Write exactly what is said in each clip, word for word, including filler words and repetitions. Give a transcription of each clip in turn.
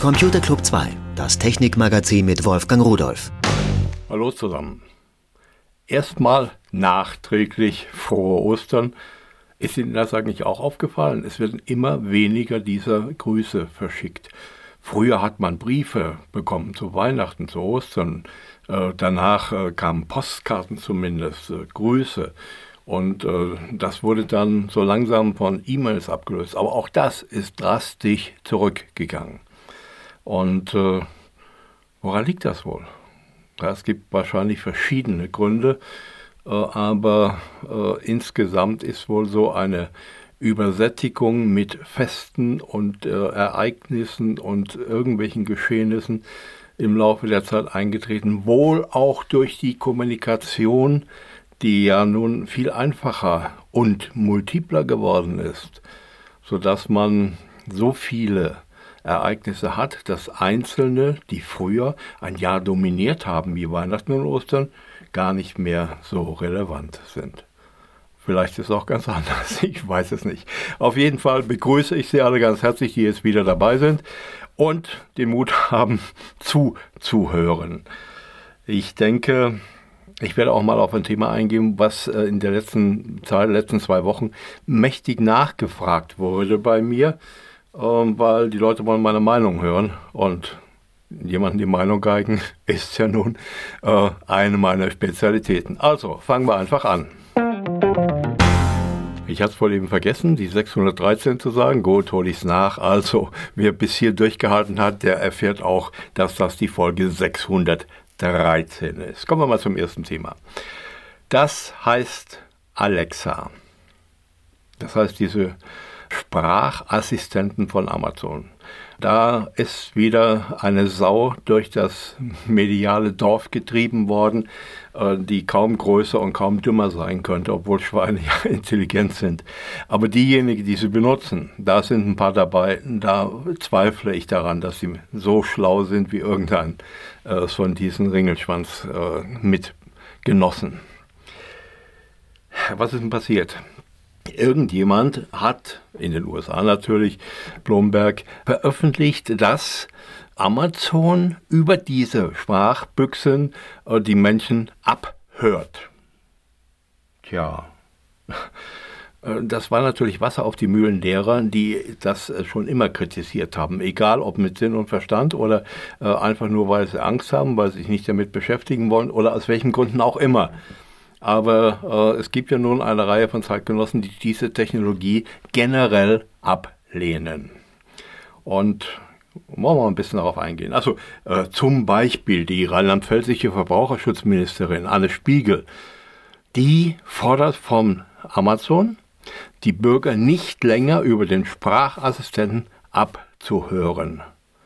Computer Club zwei, das Technikmagazin mit Wolfgang Rudolph. Hallo zusammen. Erstmal nachträglich frohe Ostern. Ist Ihnen das eigentlich auch aufgefallen? Es werden immer weniger dieser Grüße verschickt. Früher hat man Briefe bekommen zu Weihnachten, zu Ostern. Äh, danach äh, kamen Postkarten zumindest, äh, Grüße. Und äh, das wurde dann so langsam von E-Mails abgelöst. Aber auch das ist drastisch zurückgegangen. Und äh, woran liegt das wohl? Ja, es gibt wahrscheinlich verschiedene Gründe, äh, aber äh, insgesamt ist wohl so eine Übersättigung mit Festen und äh, Ereignissen und irgendwelchen Geschehnissen im Laufe der Zeit eingetreten, wohl auch durch die Kommunikation, die ja nun viel einfacher und multipler geworden ist, sodass man so viele Ereignisse hat, dass einzelne, die früher ein Jahr dominiert haben, wie Weihnachten und Ostern, gar nicht mehr so relevant sind. Vielleicht ist es auch ganz anders, ich weiß es nicht. Auf jeden Fall begrüße ich Sie alle ganz herzlich, die jetzt wieder dabei sind und den Mut haben, zuzuhören. Ich denke, ich werde auch mal auf ein Thema eingehen, was in der letzten Zeit, letzten zwei Wochen mächtig nachgefragt wurde bei mir, weil die Leute wollen meine Meinung hören und jemandem die Meinung geigen ist ja nun äh, eine meiner Spezialitäten. Also, fangen wir einfach an. Ich hatte es wohl eben vergessen, die sechshundertdreizehn zu sagen. Gut, hole ich es nach. Also, wer bis hier durchgehalten hat, der erfährt auch, dass das die Folge sechshundertdreizehn ist. Kommen wir mal zum ersten Thema. Das heißt Alexa. Das heißt diese Sprachassistenten von Amazon. Da ist wieder eine Sau durch das mediale Dorf getrieben worden, die kaum größer und kaum dümmer sein könnte, obwohl Schweine ja intelligent sind. Aber diejenigen, die sie benutzen, da sind ein paar dabei, da zweifle ich daran, dass sie so schlau sind wie irgendein äh, von diesen Ringelschwanz äh, mitgenossen. Was ist denn passiert? Irgendjemand hat, in den U S A natürlich, Bloomberg, veröffentlicht, dass Amazon über diese Sprachbüchsen äh, die Menschen abhört. Tja, das war natürlich Wasser auf die Mühlen derer, die das schon immer kritisiert haben. Egal ob mit Sinn und Verstand oder äh, einfach nur, weil sie Angst haben, weil sie sich nicht damit beschäftigen wollen oder aus welchen Gründen auch immer. Aber äh, es gibt ja nun eine Reihe von Zeitgenossen, die diese Technologie generell ablehnen. Und wollen wir mal ein bisschen darauf eingehen. Also äh, zum Beispiel die rheinland-pfälzische Verbraucherschutzministerin Anne Spiegel, die fordert von Amazon, die Bürger nicht länger über den Sprachassistenten abzuhören.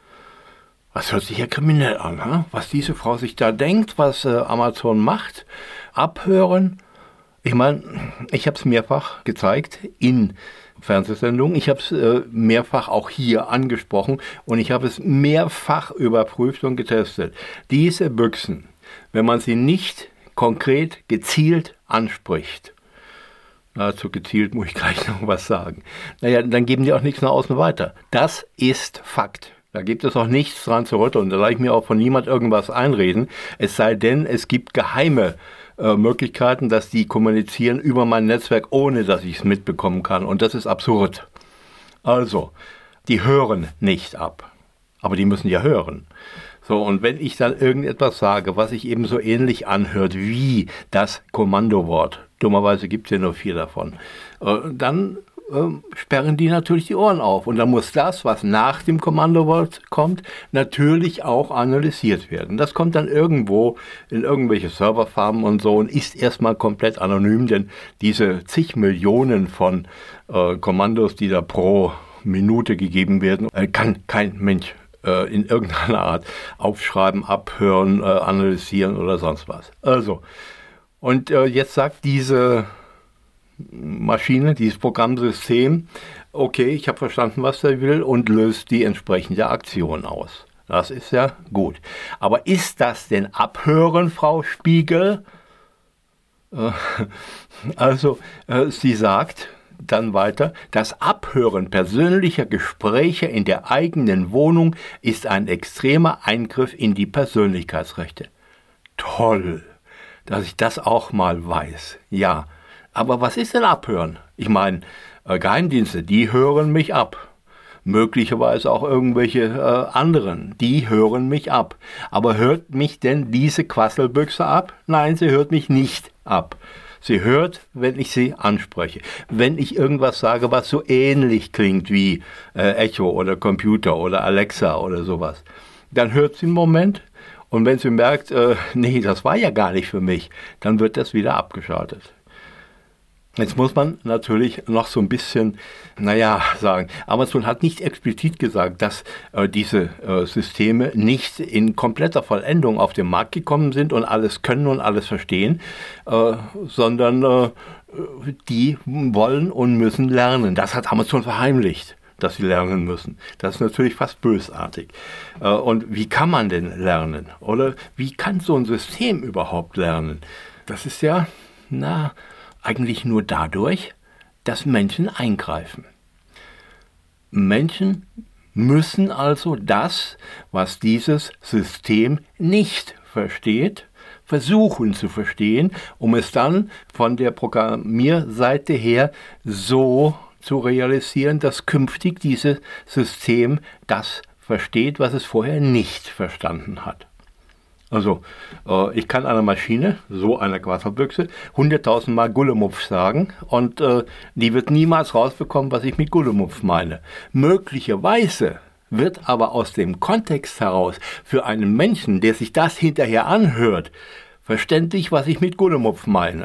Was hört sich ja kriminell an, ha? Was diese Frau sich da denkt, was äh, Amazon macht. Abhören. Ich meine, ich habe es mehrfach gezeigt in Fernsehsendungen. Ich habe es äh, mehrfach auch hier angesprochen und ich habe es mehrfach überprüft und getestet. Diese Büchsen, wenn man sie nicht konkret gezielt anspricht, dazu gezielt muss ich gleich noch was sagen, naja, dann geben die auch nichts nach außen weiter. Das ist Fakt. Da gibt es auch nichts dran zu rütteln. Da lasse ich mir auch von niemand irgendwas einreden. Es sei denn, es gibt geheime äh, Möglichkeiten, dass die kommunizieren über mein Netzwerk, ohne dass ich es mitbekommen kann. Und das ist absurd. Also, die hören nicht ab. Aber die müssen ja hören. So, und wenn ich dann irgendetwas sage, was sich eben so ähnlich anhört wie das Kommandowort, dummerweise gibt es ja nur vier davon, äh, dann sperren die natürlich die Ohren auf. Und dann muss das, was nach dem Kommandowort kommt, natürlich auch analysiert werden. Das kommt dann irgendwo in irgendwelche Serverfarmen und so und ist erstmal komplett anonym, denn diese zig Millionen von äh, Kommandos, die da pro Minute gegeben werden, äh, kann kein Mensch äh, in irgendeiner Art aufschreiben, abhören, äh, analysieren oder sonst was. Also, und äh, jetzt sagt diese Maschine, dieses Programmsystem, okay, ich habe verstanden, was er will und löst die entsprechende Aktion aus. Das ist ja gut. Aber ist das denn Abhören, Frau Spiegel? Äh, also, äh, sie sagt, dann weiter, das Abhören persönlicher Gespräche in der eigenen Wohnung ist ein extremer Eingriff in die Persönlichkeitsrechte. Toll, dass ich das auch mal weiß. Ja, aber was ist denn Abhören? Ich meine, äh, Geheimdienste, die hören mich ab. Möglicherweise auch irgendwelche äh, anderen, die hören mich ab. Aber hört mich denn diese Quasselbüchse ab? Nein, sie hört mich nicht ab. Sie hört, wenn ich sie anspreche. Wenn ich irgendwas sage, was so ähnlich klingt wie äh, Echo oder Computer oder Alexa oder sowas, dann hört sie einen Moment und wenn sie merkt, äh, nee, das war ja gar nicht für mich, dann wird das wieder abgeschaltet. Jetzt muss man natürlich noch so ein bisschen, naja, sagen, Amazon hat nicht explizit gesagt, dass äh, diese äh, Systeme nicht in kompletter Vollendung auf den Markt gekommen sind und alles können und alles verstehen, äh, sondern äh, die wollen und müssen lernen. Das hat Amazon verheimlicht, dass sie lernen müssen. Das ist natürlich fast bösartig. Äh, und wie kann man denn lernen? Oder wie kann so ein System überhaupt lernen? Das ist ja, na... eigentlich nur dadurch, dass Menschen eingreifen. Menschen müssen also das, was dieses System nicht versteht, versuchen zu verstehen, um es dann von der Programmierseite her so zu realisieren, dass künftig dieses System das versteht, was es vorher nicht verstanden hat. Also, äh, ich kann einer Maschine, so einer Quasselbüchse, hunderttausend Mal Gullemuff sagen und äh, die wird niemals rausbekommen, was ich mit Gullemuff meine. Möglicherweise wird aber aus dem Kontext heraus für einen Menschen, der sich das hinterher anhört, verständlich, was ich mit Gullemuff meine.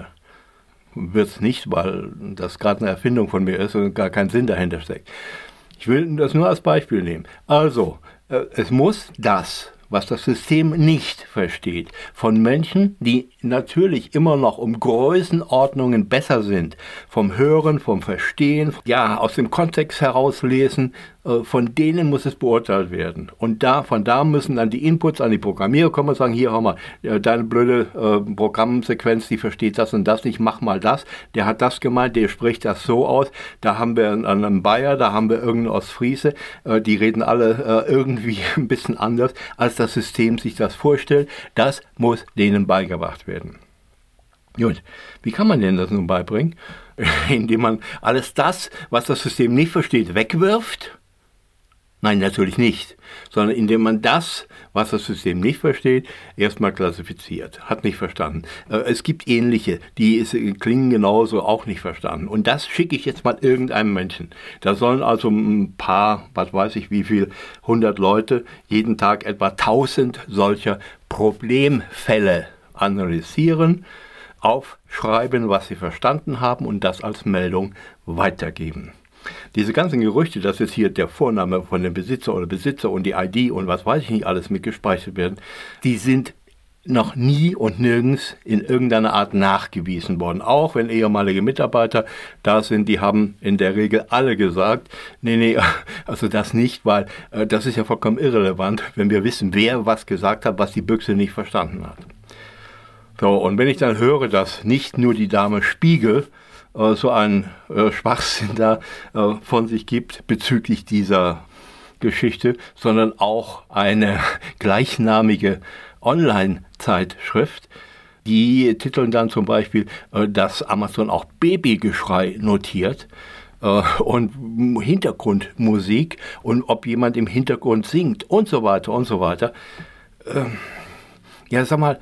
Wird's nicht, weil das gerade eine Erfindung von mir ist und gar kein Sinn dahinter steckt. Ich will das nur als Beispiel nehmen. Also, äh, es muss das, was das System nicht versteht, von Menschen, die natürlich immer noch um Größenordnungen besser sind, vom Hören, vom Verstehen, ja, aus dem Kontext herauslesen, äh, von denen muss es beurteilt werden. Und da, von da müssen dann die Inputs an die Programmierer kommen und sagen, hier, hör mal, äh, deine blöde äh, Programmsequenz, die versteht das und das nicht, mach mal das, der hat das gemeint, der spricht das so aus, da haben wir einen, einen Bayer, da haben wir irgendeinen Ostfriese, äh, die reden alle äh, irgendwie ein bisschen anders, als das System sich das vorstellt. Das muss denen beigebracht werden. Gut, wie kann man denn das nun beibringen? Indem man alles das, was das System nicht versteht, wegwirft? Nein, natürlich nicht, sondern indem man das, was das System nicht versteht, erstmal klassifiziert. Hat nicht verstanden. Es gibt ähnliche, die klingen genauso, auch nicht verstanden. Und das schicke ich jetzt mal irgendeinem Menschen. Da sollen also ein paar, was weiß ich wie viel, hundert Leute jeden Tag etwa tausend solcher Problemfälle analysieren, aufschreiben, was sie verstanden haben und das als Meldung weitergeben. Diese ganzen Gerüchte, dass jetzt hier der Vorname von dem Besitzer oder Besitzer und die I D und was weiß ich nicht alles mitgespeichert werden, die sind noch nie und nirgends in irgendeiner Art nachgewiesen worden. Auch wenn ehemalige Mitarbeiter da sind, die haben in der Regel alle gesagt, nee, nee, also das nicht, weil äh, das ist ja vollkommen irrelevant, wenn wir wissen, wer was gesagt hat, was die Büchse nicht verstanden hat. So, und wenn ich dann höre, dass nicht nur die Dame Spiegel äh, so einen äh, Schwachsinn da äh, von sich gibt bezüglich dieser Geschichte, sondern auch eine gleichnamige Online-Zeitschrift, die titeln dann zum Beispiel, äh, dass Amazon auch Babygeschrei notiert äh, und Hintergrundmusik und ob jemand im Hintergrund singt und so weiter und so weiter. Äh, ja, sag mal,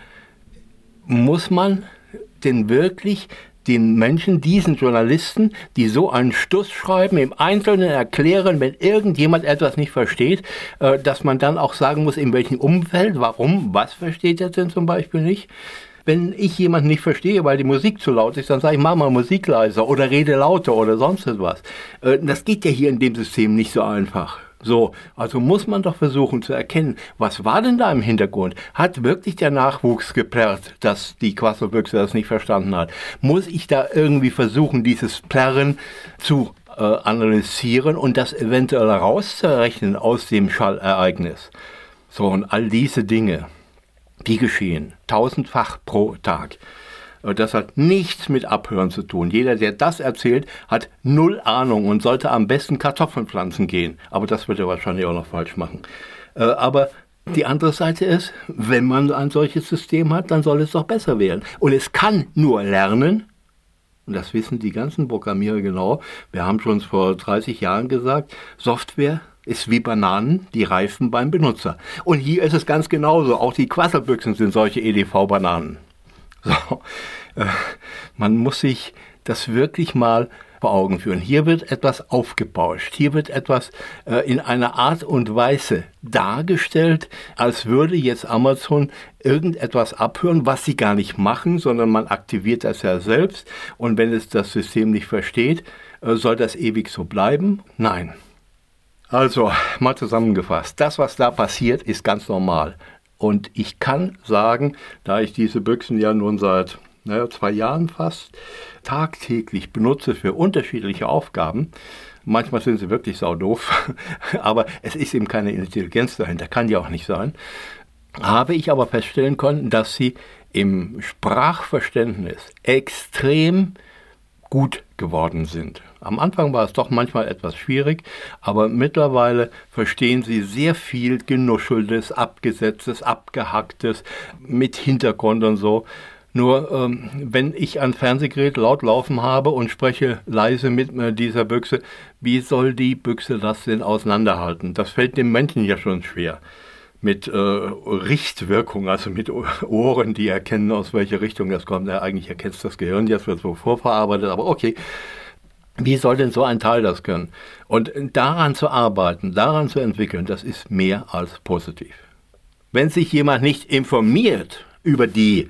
muss man denn wirklich den Menschen, diesen Journalisten, die so einen Stuss schreiben, im Einzelnen erklären, wenn irgendjemand etwas nicht versteht, äh, dass man dann auch sagen muss, in welchem Umfeld, warum, was versteht er denn zum Beispiel nicht? Wenn ich jemanden nicht verstehe, weil die Musik zu laut ist, dann sage ich, mach mal Musik leiser oder rede lauter oder sonst etwas. Äh, das geht ja hier in dem System nicht so einfach. So, also muss man doch versuchen zu erkennen, was war denn da im Hintergrund? Hat wirklich der Nachwuchs geplärrt, dass die Quasselbüchse das nicht verstanden hat? Muss ich da irgendwie versuchen, dieses Plärren zu äh, analysieren und das eventuell rauszurechnen aus dem Schallereignis? So, und all diese Dinge, die geschehen, tausendfach pro Tag. Das hat nichts mit Abhören zu tun. Jeder, der das erzählt, hat null Ahnung und sollte am besten Kartoffeln pflanzen gehen. Aber das wird er wahrscheinlich auch noch falsch machen. Aber die andere Seite ist, wenn man ein solches System hat, dann soll es doch besser werden. Und es kann nur lernen, und das wissen die ganzen Programmierer genau. Wir haben schon vor dreißig Jahren gesagt, Software ist wie Bananen, die reifen beim Benutzer. Und hier ist es ganz genauso. Auch die Quasselbüchsen sind solche E D V-Bananen. So, äh, man muss sich das wirklich mal vor Augen führen. Hier wird etwas aufgebauscht. Hier wird etwas äh, in einer Art und Weise dargestellt, als würde jetzt Amazon irgendetwas abhören, was sie gar nicht machen, sondern man aktiviert das ja selbst. Und wenn es das System nicht versteht, äh, soll das ewig so bleiben? Nein. Also, mal zusammengefasst. Das, was da passiert, ist ganz normal. Und ich kann sagen, da ich diese Büchsen ja nun seit naja, zwei Jahren fast tagtäglich benutze für unterschiedliche Aufgaben, manchmal sind sie wirklich saudoof, aber es ist eben keine Intelligenz dahinter, kann ja auch nicht sein, habe ich aber feststellen können, dass sie im Sprachverständnis extrem gut geworden sind. Am Anfang war es doch manchmal etwas schwierig, aber mittlerweile verstehen sie sehr viel Genuscheltes, Abgesetztes, Abgehacktes mit Hintergrund und so. Nur ähm, wenn ich ein Fernsehgerät laut laufen habe und spreche leise mit äh, dieser Büchse, wie soll die Büchse das denn auseinanderhalten? Das fällt dem Menschen ja schon schwer. Mit äh, Richtwirkung, also mit Ohren, die erkennen, aus welcher Richtung das kommt. Ja, eigentlich erkennt das Gehirn, jetzt wird so vorverarbeitet, aber okay. Wie soll denn so ein Teil das können? Und daran zu arbeiten, daran zu entwickeln, das ist mehr als positiv. Wenn sich jemand nicht informiert über die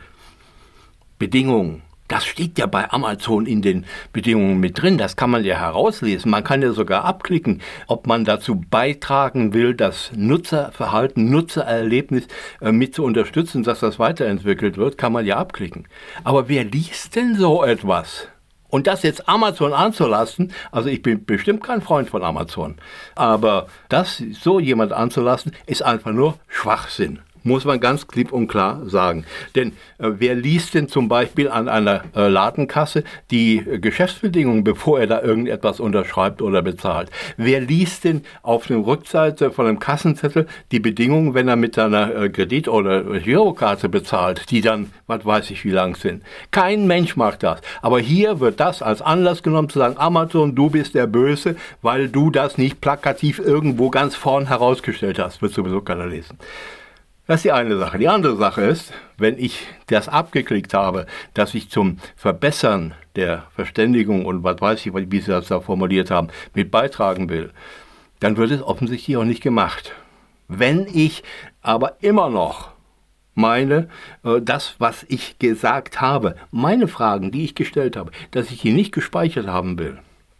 Bedingungen, das steht ja bei Amazon in den Bedingungen mit drin, das kann man ja herauslesen. Man kann ja sogar abklicken, ob man dazu beitragen will, das Nutzerverhalten, Nutzererlebnis äh, mit zu unterstützen, dass das weiterentwickelt wird, kann man ja abklicken. Aber wer liest denn so etwas? Und das jetzt Amazon anzulassen, also ich bin bestimmt kein Freund von Amazon, aber das so jemand anzulassen, ist einfach nur Schwachsinn. Muss man ganz klipp und klar sagen. Denn äh, wer liest denn zum Beispiel an einer äh, Ladenkasse die äh, Geschäftsbedingungen, bevor er da irgendetwas unterschreibt oder bezahlt? Wer liest denn auf der Rückseite von einem Kassenzettel die Bedingungen, wenn er mit seiner äh, Kredit- oder Girokarte bezahlt, die dann, was weiß ich, wie lang sind? Kein Mensch macht das. Aber hier wird das als Anlass genommen zu sagen, Amazon, du bist der Böse, weil du das nicht plakativ irgendwo ganz vorn herausgestellt hast. Wird sowieso keiner lesen. Das ist die eine Sache. Die andere Sache ist, wenn ich das abgeklickt habe, dass ich zum Verbessern der Verständigung und was weiß ich, wie Sie das da formuliert haben, mit beitragen will, dann wird es offensichtlich auch nicht gemacht. Wenn ich aber immer noch meine, das, was ich gesagt habe, meine Fragen, die ich gestellt habe, dass ich die nicht gespeichert haben will,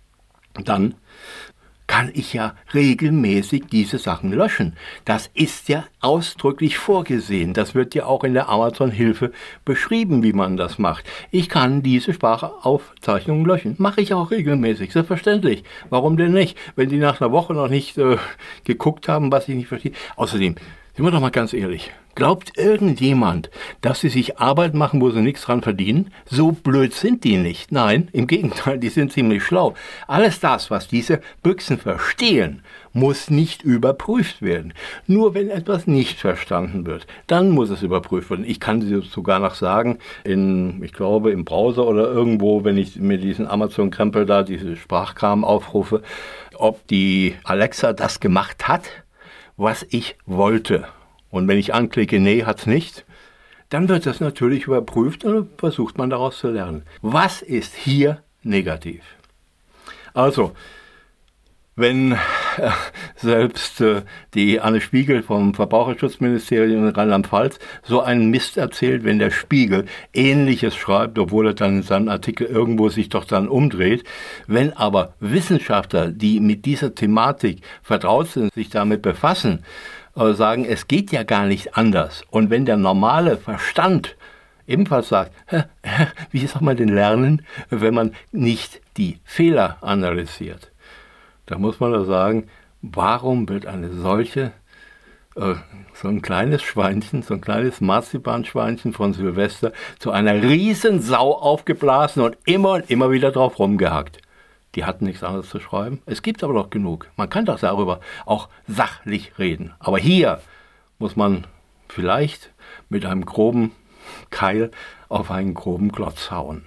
dann kann ich ja regelmäßig diese Sachen löschen. Das ist ja ausdrücklich vorgesehen. Das wird ja auch in der Amazon-Hilfe beschrieben, wie man das macht. Ich kann diese Sprachaufzeichnungen löschen. Mache ich auch regelmäßig, selbstverständlich. Warum denn nicht? Wenn die nach einer Woche noch nicht äh, geguckt haben, was ich nicht verstehe. Außerdem, sind wir doch mal ganz ehrlich, glaubt irgendjemand, dass sie sich Arbeit machen, wo sie nichts dran verdienen? So blöd sind die nicht. Nein, im Gegenteil, die sind ziemlich schlau. Alles das, was diese Büchsen verstehen, muss nicht überprüft werden. Nur wenn etwas nicht verstanden wird, dann muss es überprüft werden. Ich kann Sie sogar noch sagen, in, ich glaube, im Browser oder irgendwo, wenn ich mir diesen Amazon-Krempel da, diese Sprachkram aufrufe, ob die Alexa das gemacht hat, was ich wollte. Und wenn ich anklicke, nee, hat's nicht, dann wird das natürlich überprüft und versucht man daraus zu lernen. Was ist hier negativ? Also, wenn äh, selbst äh, die Anne Spiegel vom Verbraucherschutzministerium in Rheinland-Pfalz so einen Mist erzählt, wenn der Spiegel Ähnliches schreibt, obwohl er dann in seinem Artikel irgendwo sich doch dann umdreht. Wenn aber Wissenschaftler, die mit dieser Thematik vertraut sind, sich damit befassen, äh, sagen, es geht ja gar nicht anders. Und wenn der normale Verstand ebenfalls sagt, wie soll man denn lernen, wenn man nicht die Fehler analysiert? Da muss man da sagen, warum wird eine solche äh, so ein kleines Schweinchen, so ein kleines Marzipanschweinchen von Silvester zu einer Riesensau aufgeblasen und immer und immer wieder drauf rumgehackt. Die hatten nichts anderes zu schreiben. Es gibt aber noch genug. Man kann doch darüber auch sachlich reden. Aber hier muss man vielleicht mit einem groben Keil auf einen groben Klotz hauen.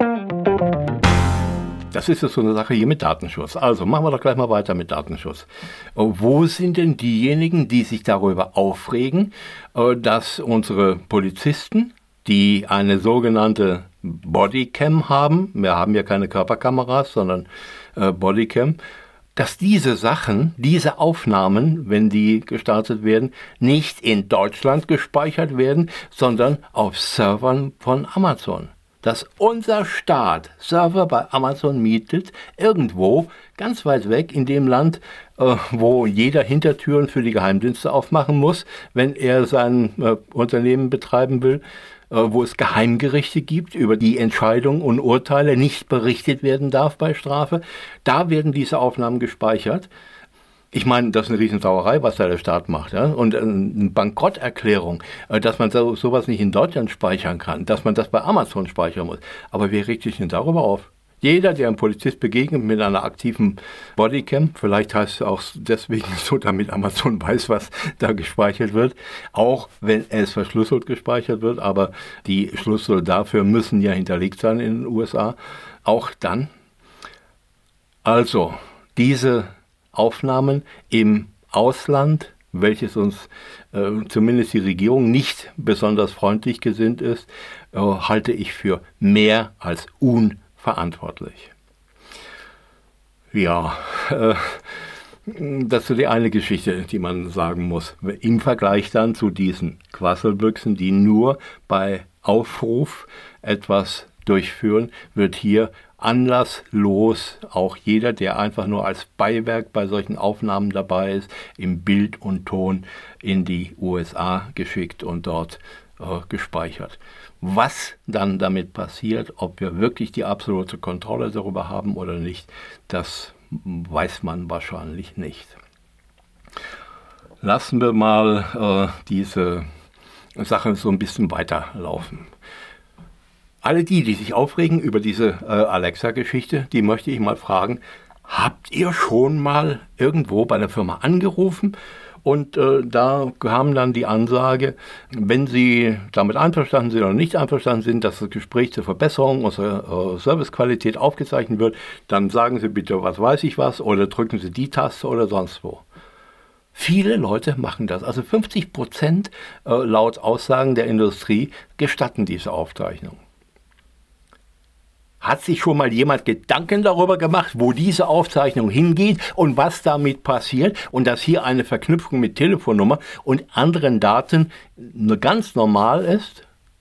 Das ist jetzt so eine Sache hier mit Datenschutz. Also machen wir doch gleich mal weiter mit Datenschutz. Wo sind denn diejenigen, die sich darüber aufregen, dass unsere Polizisten, die eine sogenannte Bodycam haben, wir haben ja keine Körperkameras, sondern Bodycam, dass diese Sachen, diese Aufnahmen, wenn die gestartet werden, nicht in Deutschland gespeichert werden, sondern auf Servern von Amazon. Dass unser Staat Server bei Amazon mietet, irgendwo ganz weit weg in dem Land, äh, wo jeder Hintertüren für die Geheimdienste aufmachen muss, wenn er sein äh, Unternehmen betreiben will, äh, wo es Geheimgerichte gibt, über die Entscheidungen und Urteile nicht berichtet werden darf bei Strafe. Da werden diese Aufnahmen gespeichert. Ich meine, das ist eine Riesensauerei, was da der Staat macht. Ja? Und eine Bankrotterklärung, dass man so, sowas nicht in Deutschland speichern kann, dass man das bei Amazon speichern muss. Aber wer regt sich denn darüber auf? Jeder, der einem Polizist begegnet mit einer aktiven Bodycam, vielleicht heißt es auch deswegen so, damit Amazon weiß, was da gespeichert wird, auch wenn es verschlüsselt gespeichert wird, aber die Schlüssel dafür müssen ja hinterlegt sein in den U S A, auch dann. Also, diese Aufnahmen im Ausland, welches uns äh, zumindest die Regierung nicht besonders freundlich gesinnt ist, äh, halte ich für mehr als unverantwortlich. Ja, äh, das ist die eine Geschichte, die man sagen muss. Im Vergleich dann zu diesen Quasselbüchsen, die nur bei Aufruf etwas durchführen, wird hier anlasslos auch jeder, der einfach nur als Beiwerk bei solchen Aufnahmen dabei ist, im Bild und Ton in die U S A geschickt und dort äh, gespeichert. Was dann damit passiert, ob wir wirklich die absolute Kontrolle darüber haben oder nicht, das weiß man wahrscheinlich nicht. Lassen wir mal äh, diese Sache so ein bisschen weiterlaufen. Alle die, die sich aufregen über diese äh, Alexa-Geschichte, die möchte ich mal fragen, habt ihr schon mal irgendwo bei der Firma angerufen? Und äh, da kam dann die Ansage, wenn Sie damit einverstanden sind oder nicht einverstanden sind, dass das Gespräch zur Verbesserung unserer äh, Servicequalität aufgezeichnet wird, dann sagen Sie bitte, was weiß ich was, oder drücken Sie die Taste oder sonst wo. Viele Leute machen das. Also fünfzig Prozent äh, laut Aussagen der Industrie gestatten diese Aufzeichnung. Hat sich schon mal jemand Gedanken darüber gemacht, wo diese Aufzeichnung hingeht und was damit passiert und dass hier eine Verknüpfung mit Telefonnummer und anderen Daten ganz normal ist?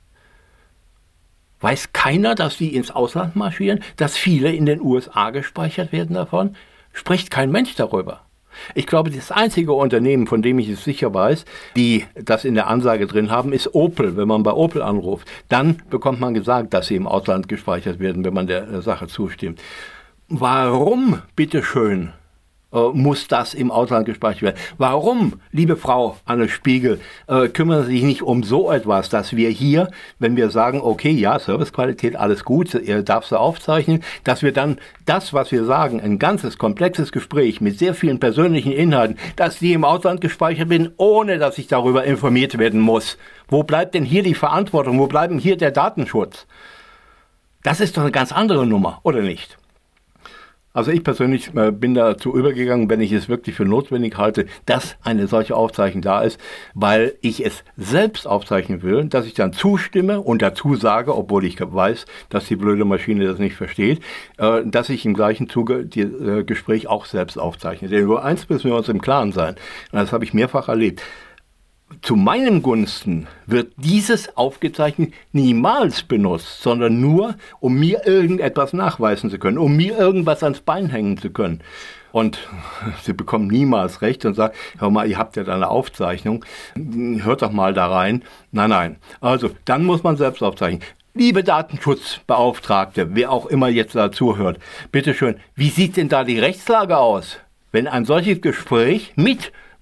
Weiß keiner, dass die ins Ausland marschieren, dass viele in den U S A gespeichert werden davon? Spricht kein Mensch darüber. Ich glaube, das einzige Unternehmen, von dem ich es sicher weiß, die das in der Ansage drin haben, ist Opel. Wenn man bei Opel anruft, dann bekommt man gesagt, dass sie im Ausland gespeichert werden, wenn man der Sache zustimmt. Warum, bitteschön, äh, muss das im Ausland gespeichert werden? Warum, liebe Frau Anne Spiegel, äh, kümmern Sie sich nicht um so etwas, dass wir hier, wenn wir sagen, okay, ja, Servicequalität, alles gut, ihr darf sie aufzeichnen, dass wir dann das, was wir sagen, ein ganzes, komplexes Gespräch mit sehr vielen persönlichen Inhalten, dass die im Ausland gespeichert werden, ohne dass ich darüber informiert werden muss. Wo bleibt denn hier die Verantwortung? Wo bleibt denn hier der Datenschutz? Das ist doch eine ganz andere Nummer, oder nicht? Also ich persönlich äh, bin dazu übergegangen, wenn ich es wirklich für notwendig halte, dass eine solche Aufzeichnung da ist, weil ich es selbst aufzeichnen will, dass ich dann zustimme und dazu sage, obwohl ich weiß, dass die blöde Maschine das nicht versteht, äh, dass ich im gleichen Zuge das äh, Gespräch auch selbst aufzeichne. Denn über eins müssen wir uns im Klaren sein, und das habe ich mehrfach erlebt. Zu meinem Gunsten wird dieses aufgezeichnet niemals benutzt, sondern nur, um mir irgendetwas nachweisen zu können, um mir irgendwas ans Bein hängen zu können. Und sie bekommen niemals recht und sagen, hör mal, ihr habt ja da eine Aufzeichnung, hört doch mal da rein. Nein, nein. Also, dann muss man selbst aufzeichnen. Liebe Datenschutzbeauftragte, wer auch immer jetzt da zuhört, bitteschön, wie sieht denn da die Rechtslage aus, wenn ein solches Gespräch mit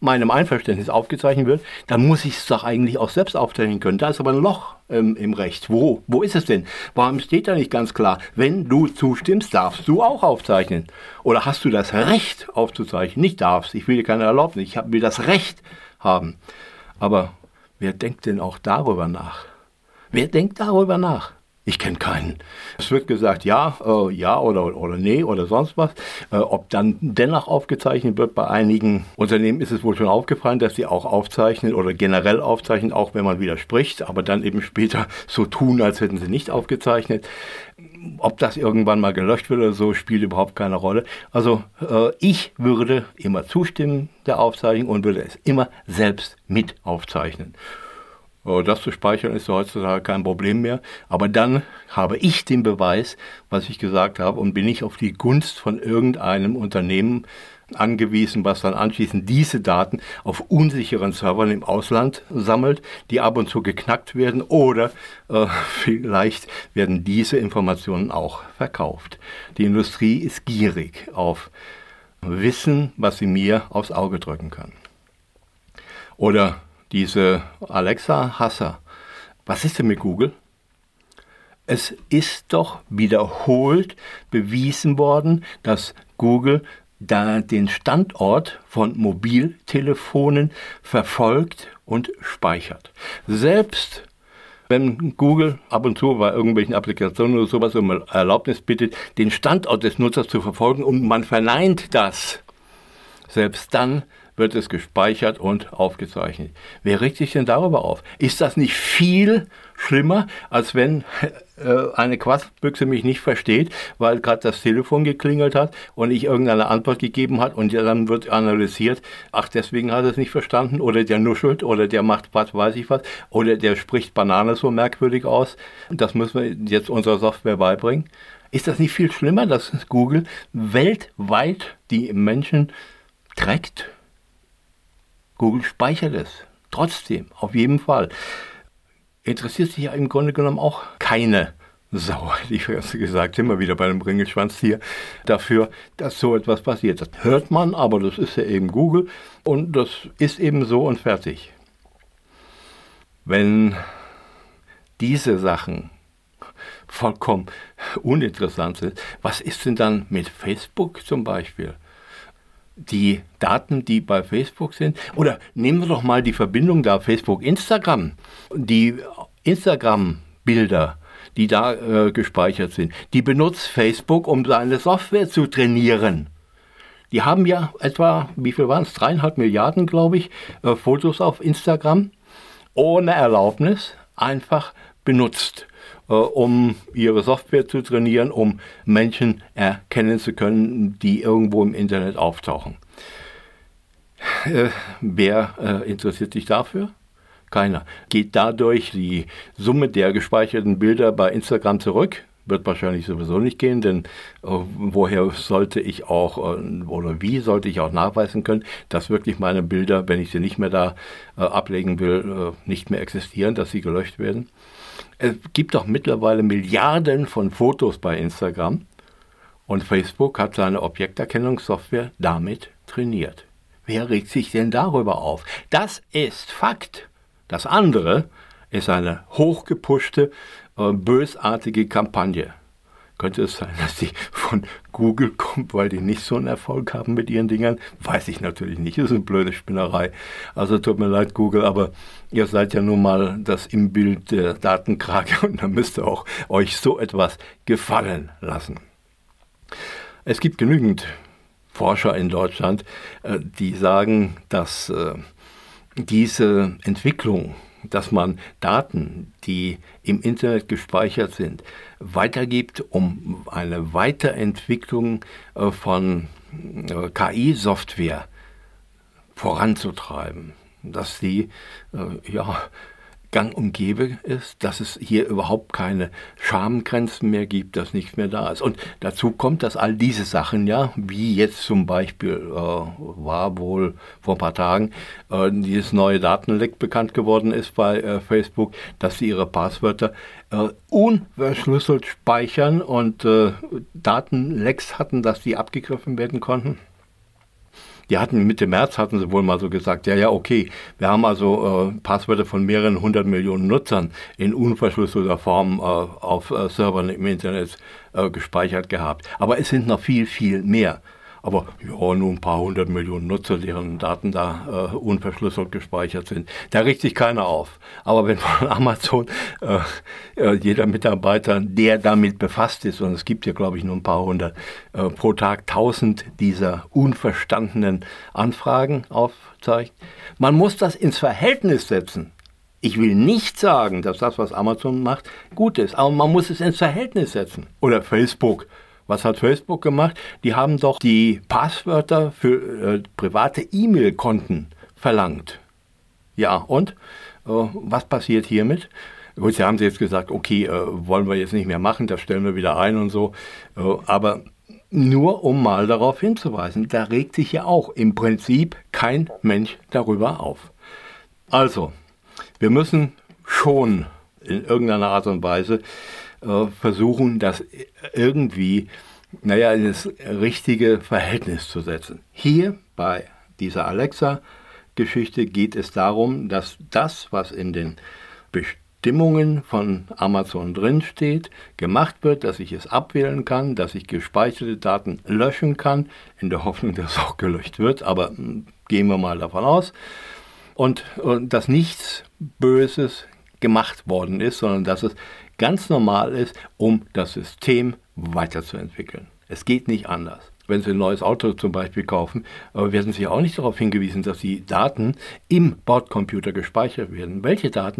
meinem Einverständnis aufgezeichnet wird, dann muss ich es doch eigentlich auch selbst aufzeichnen können. Da ist aber ein Loch ähm, im Recht. Wo? Wo ist es denn? Warum steht da nicht ganz klar, wenn du zustimmst, darfst du auch aufzeichnen? Oder hast du das Recht aufzuzeichnen? Nicht darfst, ich will dir keine Erlaubnis, ich will das Recht haben. Aber wer denkt denn auch darüber nach? Wer denkt darüber nach? Ich kenne keinen. Es wird gesagt, ja, äh, ja oder, oder nee oder sonst was. Äh, ob dann dennoch aufgezeichnet wird, bei einigen Unternehmen ist es wohl schon aufgefallen, dass sie auch aufzeichnen oder generell aufzeichnen, auch wenn man widerspricht, aber dann eben später so tun, als hätten sie nicht aufgezeichnet. Ob das irgendwann mal gelöscht wird oder so, spielt überhaupt keine Rolle. Also äh, ich würde immer zustimmen der Aufzeichnung und würde es immer selbst mit aufzeichnen. Das zu speichern ist heutzutage kein Problem mehr. Aber dann habe ich den Beweis, was ich gesagt habe, und bin nicht auf die Gunst von irgendeinem Unternehmen angewiesen, was dann anschließend diese Daten auf unsicheren Servern im Ausland sammelt, die ab und zu geknackt werden oder äh, vielleicht werden diese Informationen auch verkauft. Die Industrie ist gierig auf Wissen, was sie mir aufs Auge drücken kann. Oder diese Alexa-Hasser. Was ist denn mit Google? Es ist doch wiederholt bewiesen worden, dass Google da den Standort von Mobiltelefonen verfolgt und speichert. Selbst wenn Google ab und zu bei irgendwelchen Applikationen oder sowas um Erlaubnis bittet, den Standort des Nutzers zu verfolgen und man verneint das, selbst dann wird es gespeichert und aufgezeichnet. Wer regt sich denn darüber auf? Ist das nicht viel schlimmer, als wenn äh, eine Quatschbüchse mich nicht versteht, weil gerade das Telefon geklingelt hat und ich irgendeine Antwort gegeben habe und ja, dann wird analysiert, ach, deswegen hat er es nicht verstanden oder der nuschelt oder der macht was, weiß ich was, oder der spricht Banane so merkwürdig aus. Das müssen wir jetzt unserer Software beibringen. Ist das nicht viel schlimmer, dass Google weltweit die Menschen trackt? Google speichert es. Trotzdem, auf jeden Fall. Interessiert sich ja im Grunde genommen auch keine Sau, ich habe gesagt, immer wieder bei einem Ringelschwanztier, dafür, dass so etwas passiert. Das hört man, aber das ist ja eben Google und das ist eben so und fertig. Wenn diese Sachen vollkommen uninteressant sind, was ist denn dann mit Facebook zum Beispiel? Die Daten, die bei Facebook sind, oder nehmen wir doch mal die Verbindung da, Facebook, Instagram, die Instagram-Bilder, die da äh, gespeichert sind, die benutzt Facebook, um seine Software zu trainieren. Die haben ja etwa, wie viel waren es, dreieinhalb Milliarden, glaube ich, äh, Fotos auf Instagram, ohne Erlaubnis, einfach benutzt, äh, um ihre Software zu trainieren, um Menschen erkennen zu können, die irgendwo im Internet auftauchen. Äh, wer äh, interessiert sich dafür? Keiner. Geht dadurch die Summe der gespeicherten Bilder bei Instagram zurück? Wird wahrscheinlich sowieso nicht gehen, denn äh, woher sollte ich auch äh, oder wie sollte ich auch nachweisen können, dass wirklich meine Bilder, wenn ich sie nicht mehr da äh, ablegen will, äh, nicht mehr existieren, dass sie gelöscht werden? Es gibt doch mittlerweile Milliarden von Fotos bei Instagram und Facebook hat seine Objekterkennungssoftware damit trainiert. Wer regt sich denn darüber auf? Das ist Fakt. Das andere ist eine hochgepushte, äh, bösartige Kampagne. Könnte es sein, dass die von Google kommt, weil die nicht so einen Erfolg haben mit ihren Dingern? Weiß ich natürlich nicht, das ist eine blöde Spinnerei. Also tut mir leid, Google, aber ihr seid ja nun mal das Imbild der Datenkrake und da müsst ihr auch euch so etwas gefallen lassen. Es gibt genügend Forscher in Deutschland, äh, die sagen, dass äh, diese Entwicklung, dass man Daten, die im Internet gespeichert sind, weitergibt, um eine Weiterentwicklung äh, von äh, K I-Software voranzutreiben, dass die äh, ja, gang und gäbe ist, dass es hier überhaupt keine Schamgrenzen mehr gibt, dass nichts mehr da ist. Und dazu kommt, dass all diese Sachen, ja, wie jetzt zum Beispiel äh, war wohl vor ein paar Tagen äh, dieses neue Datenleck bekannt geworden ist bei äh, Facebook, dass sie ihre Passwörter äh, unverschlüsselt speichern und äh, Datenlecks hatten, dass die abgegriffen werden konnten. Die hatten Mitte März, hatten sie wohl mal so gesagt, ja, ja, okay, wir haben also äh, Passwörter von mehreren hundert Millionen Nutzern in unverschlüsselter Form äh, auf äh, Servern im Internet äh, gespeichert gehabt. Aber es sind noch viel, viel mehr. Aber ja, nur ein paar hundert Millionen Nutzer, deren Daten da äh, unverschlüsselt gespeichert sind. Da regt sich keiner auf. Aber wenn von Amazon äh, äh, jeder Mitarbeiter, der damit befasst ist, und es gibt ja, glaube ich, nur ein paar hundert, äh, pro Tag tausend dieser unverstandenen Anfragen aufzeigt, man muss das ins Verhältnis setzen. Ich will nicht sagen, dass das, was Amazon macht, gut ist, aber man muss es ins Verhältnis setzen. Oder Facebook. Was hat Facebook gemacht? Die haben doch die Passwörter für äh, private E-Mail-Konten verlangt. Ja, und? Äh, was passiert hiermit? Gut, sie haben jetzt gesagt, okay, äh, wollen wir jetzt nicht mehr machen, das stellen wir wieder ein und so. Äh, aber nur um mal darauf hinzuweisen, da regt sich ja auch im Prinzip kein Mensch darüber auf. Also, wir müssen schon in irgendeiner Art und Weise versuchen, das irgendwie, naja, in das richtige Verhältnis zu setzen. Hier bei dieser Alexa-Geschichte geht es darum, dass das, was in den Bestimmungen von Amazon drinsteht, gemacht wird, dass ich es abwählen kann, dass ich gespeicherte Daten löschen kann, in der Hoffnung, dass es auch gelöscht wird, aber gehen wir mal davon aus. Und, und dass nichts Böses gemacht worden ist, sondern dass es ganz normal ist, um das System weiterzuentwickeln. Es geht nicht anders. Wenn Sie ein neues Auto zum Beispiel kaufen, werden Sie auch nicht darauf hingewiesen, dass die Daten im Bordcomputer gespeichert werden. Welche Daten?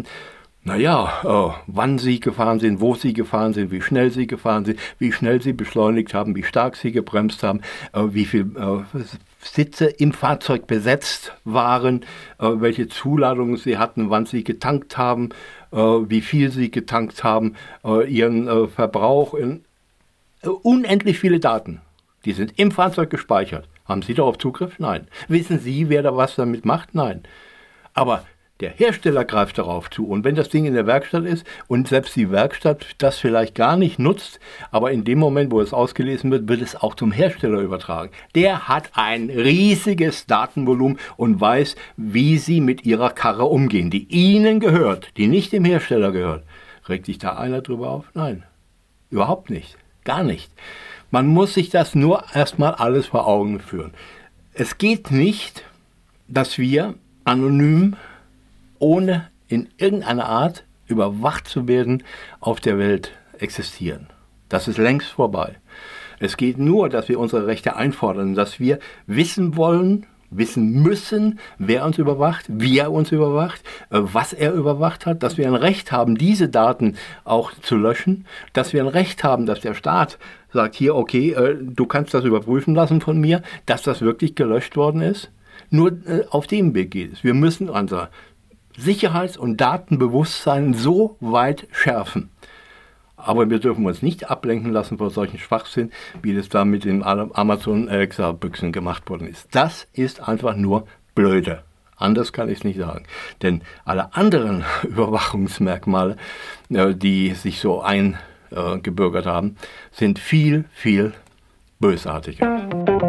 Naja, äh, wann Sie gefahren sind, wo Sie gefahren sind, wie schnell Sie gefahren sind, wie schnell Sie beschleunigt haben, wie stark Sie gebremst haben, äh, wie viel äh, Sitze im Fahrzeug besetzt waren, äh, welche Zuladungen Sie hatten, wann Sie getankt haben, äh, wie viel Sie getankt haben, äh, Ihren äh, Verbrauch, in, äh, unendlich viele Daten. Die sind im Fahrzeug gespeichert. Haben Sie darauf Zugriff? Nein. Wissen Sie, wer da was damit macht? Nein. Aber der Hersteller greift darauf zu, und wenn das Ding in der Werkstatt ist und selbst die Werkstatt das vielleicht gar nicht nutzt, aber in dem Moment, wo es ausgelesen wird, wird es auch zum Hersteller übertragen. Der hat ein riesiges Datenvolumen und weiß, wie Sie mit Ihrer Karre umgehen, die Ihnen gehört, die nicht dem Hersteller gehört. Regt sich da einer drüber auf? Nein, überhaupt nicht, gar nicht. Man muss sich das nur erstmal alles vor Augen führen. Es geht nicht, dass wir anonym, ohne in irgendeiner Art überwacht zu werden, auf der Welt existieren. Das ist längst vorbei. Es geht nur, dass wir unsere Rechte einfordern, dass wir wissen wollen, wissen müssen, wer uns überwacht, wie er uns überwacht, was er überwacht hat, dass wir ein Recht haben, diese Daten auch zu löschen, dass wir ein Recht haben, dass der Staat sagt, hier, okay, du kannst das überprüfen lassen von mir, dass das wirklich gelöscht worden ist. Nur auf dem Weg geht es. Wir müssen unser Sicherheits- und Datenbewusstsein so weit schärfen. Aber wir dürfen uns nicht ablenken lassen von solchen Schwachsinn, wie das da mit den Amazon Alexa-Büchsen gemacht worden ist. Das ist einfach nur blöde. Anders kann ich es nicht sagen. Denn alle anderen Überwachungsmerkmale, die sich so eingebürgert haben, sind viel, viel bösartiger.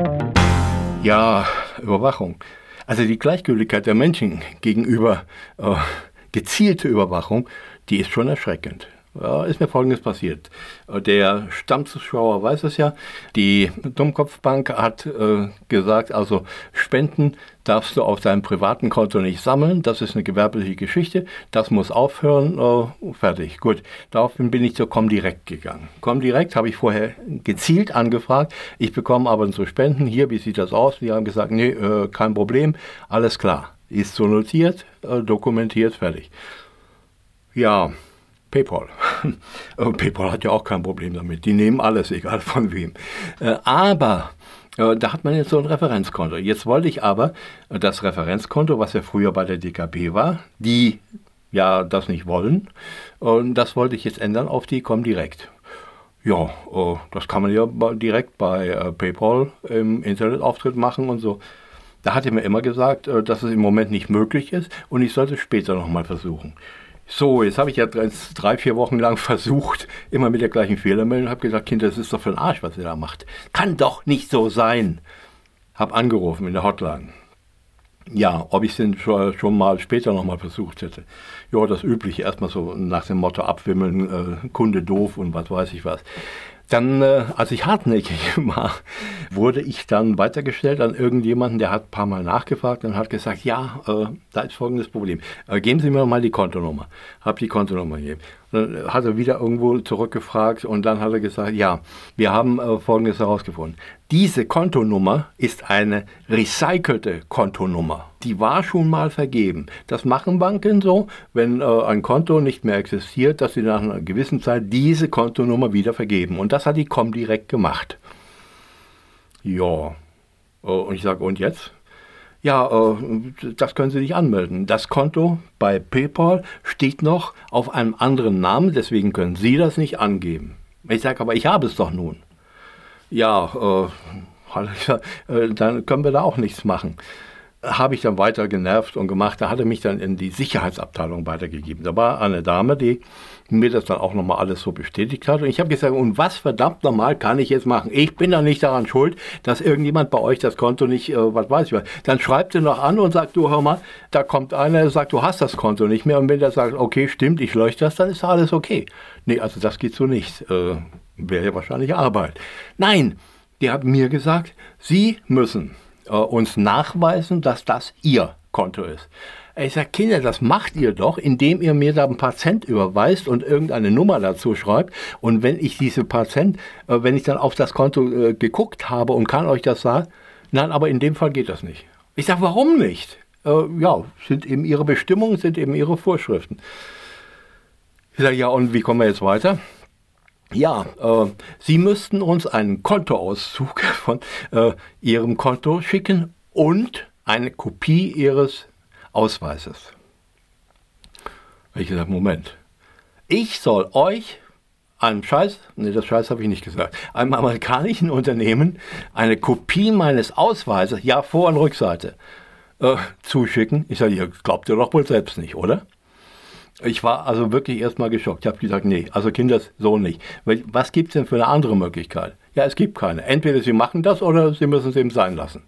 Ja, Überwachung. Also die Gleichgültigkeit der Menschen gegenüber äh, gezielter Überwachung, die ist schon erschreckend. Ja, ist mir Folgendes passiert. Der Stammzuschauer weiß es ja, die Dummkopfbank hat äh, gesagt, also Spenden darfst du auf deinem privaten Konto nicht sammeln, das ist eine gewerbliche Geschichte, das muss aufhören, äh, fertig. Gut, daraufhin bin ich zur Comdirect gegangen. Comdirect habe ich vorher gezielt angefragt, ich bekomme aber so Spenden, hier, wie sieht das aus? Die haben gesagt, nee, äh, kein Problem, alles klar. Ist so notiert, äh, dokumentiert, fertig. Ja, PayPal. PayPal hat ja auch kein Problem damit. Die nehmen alles, egal von wem. Äh, aber äh, da hat man jetzt so ein Referenzkonto. Jetzt wollte ich aber äh, das Referenzkonto, was ja früher bei der D K B war, die ja das nicht wollen, und das wollte ich jetzt ändern auf die Comdirect. Ja, äh, das kann man ja direkt bei äh, PayPal im Internetauftritt machen und so. Da hat er mir immer gesagt, äh, dass es im Moment nicht möglich ist und ich sollte es später nochmal versuchen. So, jetzt habe ich ja drei, drei, vier Wochen lang versucht, immer mit der gleichen Fehlermeldung, und habe gesagt, Kind, das ist doch für den Arsch, was ihr da macht. Kann doch nicht so sein. habe angerufen in der Hotline. Ja, ob ich es denn schon, schon mal später nochmal versucht hätte. Ja, das Übliche, erstmal so nach dem Motto abwimmeln, äh, Kunde doof und was weiß ich was. Dann, äh, als ich hartnäckig war, wurde ich dann weitergestellt an irgendjemanden, der hat ein paar Mal nachgefragt und hat gesagt, ja, äh, da ist folgendes Problem. Äh, geben Sie mir mal die Kontonummer. Hab die Kontonummer gegeben. Dann hat er wieder irgendwo zurückgefragt und dann hat er gesagt, ja, wir haben äh, Folgendes herausgefunden. Diese Kontonummer ist eine recycelte Kontonummer. Die war schon mal vergeben. Das machen Banken so, wenn äh, ein Konto nicht mehr existiert, dass sie nach einer gewissen Zeit diese Kontonummer wieder vergeben. Und das hat die Comdirect gemacht. Ja, äh, und ich sage, und jetzt? Ja, äh, das können Sie nicht anmelden. Das Konto bei PayPal steht noch auf einem anderen Namen, deswegen können Sie das nicht angeben. Ich sage, aber ich habe es doch nun. Ja, äh, äh, dann können wir da auch nichts machen. Habe ich dann weiter genervt und gemacht. Da hat er mich dann in die Sicherheitsabteilung weitergegeben. Da war eine Dame, die mir das dann auch nochmal alles so bestätigt hat. Und ich habe gesagt, und was verdammt nochmal kann ich jetzt machen? Ich bin da nicht daran schuld, dass irgendjemand bei euch das Konto nicht, äh, was weiß ich was. Dann schreibt er noch an und sagt, du hör mal, da kommt einer, der sagt, du hast das Konto nicht mehr. Und wenn der sagt, okay, stimmt, ich leuchte das, dann ist alles okay. Nee, also das geht so nicht. Äh, wäre ja wahrscheinlich Arbeit. Nein, die haben mir gesagt, Sie müssen äh, uns nachweisen, dass das Ihr Konto ist. Ich sage, Kinder, das macht ihr doch, indem ihr mir da ein paar Cent überweist und irgendeine Nummer dazu schreibt. Und wenn ich diese paar Cent, äh, wenn ich dann auf das Konto äh, geguckt habe und kann euch das sagen, nein, aber in dem Fall geht das nicht. Ich sage, warum nicht? Äh, ja, sind eben ihre Bestimmungen, sind eben ihre Vorschriften. Ich sage, ja, und wie kommen wir jetzt weiter? Ja, äh, Sie müssten uns einen Kontoauszug von äh, Ihrem Konto schicken und eine Kopie Ihres Ausweises. Ich gesagt, Moment, ich soll euch einem Scheiß, nee, das Scheiß habe ich nicht gesagt, einem amerikanischen Unternehmen eine Kopie meines Ausweises, ja, Vor- und Rückseite, äh, zuschicken. Ich sage, ihr glaubt ihr doch wohl selbst nicht, oder? Ich war also wirklich erstmal geschockt. Ich habe gesagt, nee, also Kinder, so nicht. Was gibt es denn für eine andere Möglichkeit? Ja, es gibt keine. Entweder Sie machen das oder Sie müssen es eben sein lassen.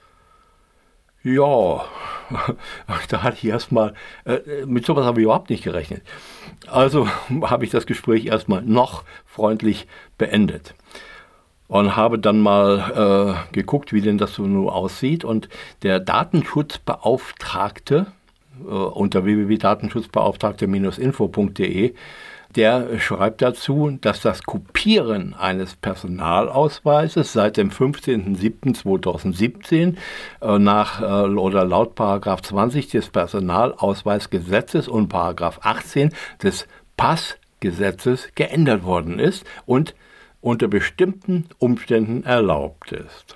Ja, da hatte ich erstmal, äh, mit sowas habe ich überhaupt nicht gerechnet. Also habe ich das Gespräch erstmal noch freundlich beendet. Und habe dann mal äh, geguckt, wie denn das so nur aussieht. Und der Datenschutzbeauftragte, unter w w w punkt datenschutzbeauftragte Bindestrich info punkt de, der schreibt dazu, dass das Kopieren eines Personalausweises seit dem fünfzehnten siebten zweitausendsiebzehn äh, nach äh, oder laut Paragraph zwanzig des Personalausweisgesetzes und Paragraph achtzehn des Passgesetzes geändert worden ist und unter bestimmten Umständen erlaubt ist.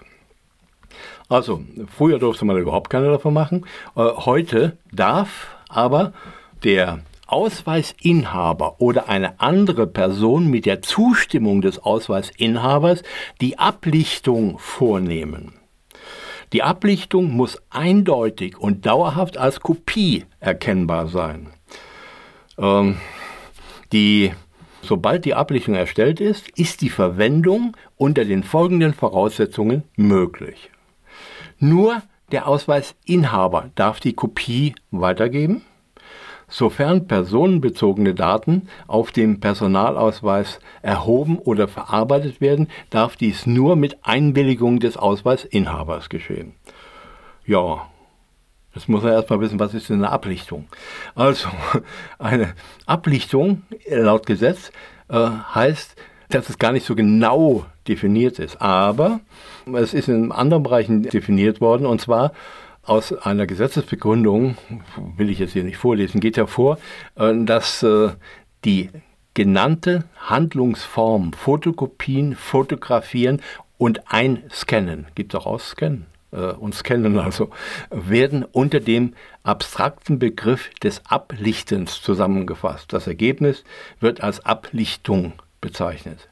Also, früher durfte man überhaupt keine davon machen. Äh, heute darf aber der Ausweisinhaber oder eine andere Person mit der Zustimmung des Ausweisinhabers die Ablichtung vornehmen. Die Ablichtung muss eindeutig und dauerhaft als Kopie erkennbar sein. Ähm, die, sobald die Ablichtung erstellt ist, ist die Verwendung unter den folgenden Voraussetzungen möglich. Nur der Ausweisinhaber darf die Kopie weitergeben, sofern personenbezogene Daten auf dem Personalausweis erhoben oder verarbeitet werden, darf dies nur mit Einwilligung des Ausweisinhabers geschehen. Ja, das muss man erstmal wissen, was ist denn eine Ablichtung? Also, eine Ablichtung laut Gesetz äh, heißt, dass es gar nicht so genau definiert ist. Aber es ist in anderen Bereichen definiert worden, und zwar aus einer Gesetzesbegründung, will ich jetzt hier nicht vorlesen, geht hervor, dass die genannte Handlungsform Fotokopien, Fotografieren und Einscannen, gibt es auch Ausscannen und Scannen also, werden unter dem abstrakten Begriff des Ablichtens zusammengefasst. Das Ergebnis wird als Ablichtung bezeichnet.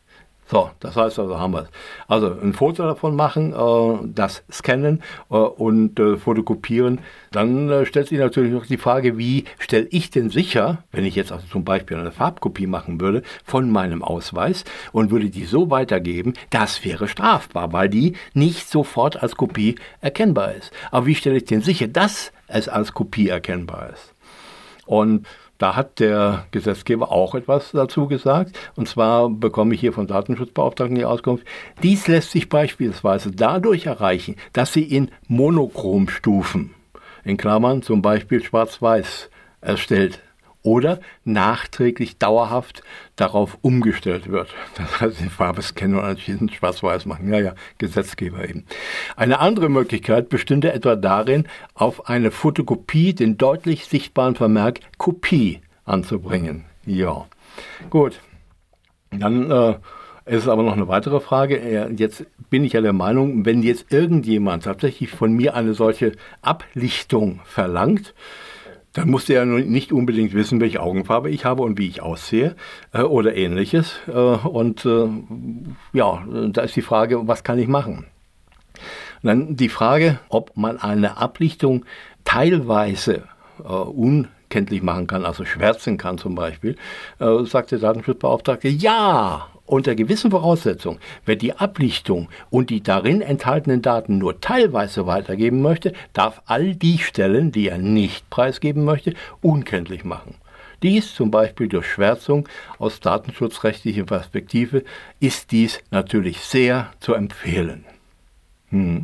So, das heißt also, haben wir es. Also ein Foto davon machen, äh, das scannen äh, und äh, fotokopieren. Dann äh, stellt sich natürlich noch die Frage, wie stelle ich denn sicher, wenn ich jetzt also zum Beispiel eine Farbkopie machen würde von meinem Ausweis und würde die so weitergeben, das wäre strafbar, weil die nicht sofort als Kopie erkennbar ist. Aber wie stelle ich denn sicher, dass es als Kopie erkennbar ist? Und da hat der Gesetzgeber auch etwas dazu gesagt. Und zwar bekomme ich hier vom Datenschutzbeauftragten die Auskunft, dies lässt sich beispielsweise dadurch erreichen, dass sie in Monochromstufen, in Klammern zum Beispiel schwarz-weiß, erstellt oder nachträglich dauerhaft darauf umgestellt wird. Das heißt, die Farbe scannen und anschließend schwarz-weiß machen. Ja, ja, Gesetzgeber eben. Eine andere Möglichkeit bestünde etwa darin, auf eine Fotokopie den deutlich sichtbaren Vermerk Kopie anzubringen. Ja, gut. Dann äh, ist aber noch eine weitere Frage. Jetzt bin ich ja der Meinung, wenn jetzt irgendjemand tatsächlich von mir eine solche Ablichtung verlangt, dann muss der ja nicht unbedingt wissen, welche Augenfarbe ich habe und wie ich aussehe äh, oder ähnliches. Äh, und äh, ja, da ist die Frage, was kann ich machen? Und dann die Frage, ob man eine Ablichtung teilweise äh, unkenntlich machen kann, also schwärzen kann zum Beispiel, äh, sagt der Datenschutzbeauftragte, ja, unter gewissen Voraussetzungen, wer die Ablichtung und die darin enthaltenen Daten nur teilweise weitergeben möchte, darf all die Stellen, die er nicht preisgeben möchte, unkenntlich machen. Dies zum Beispiel durch Schwärzung aus datenschutzrechtlicher Perspektive ist dies natürlich sehr zu empfehlen. Hm.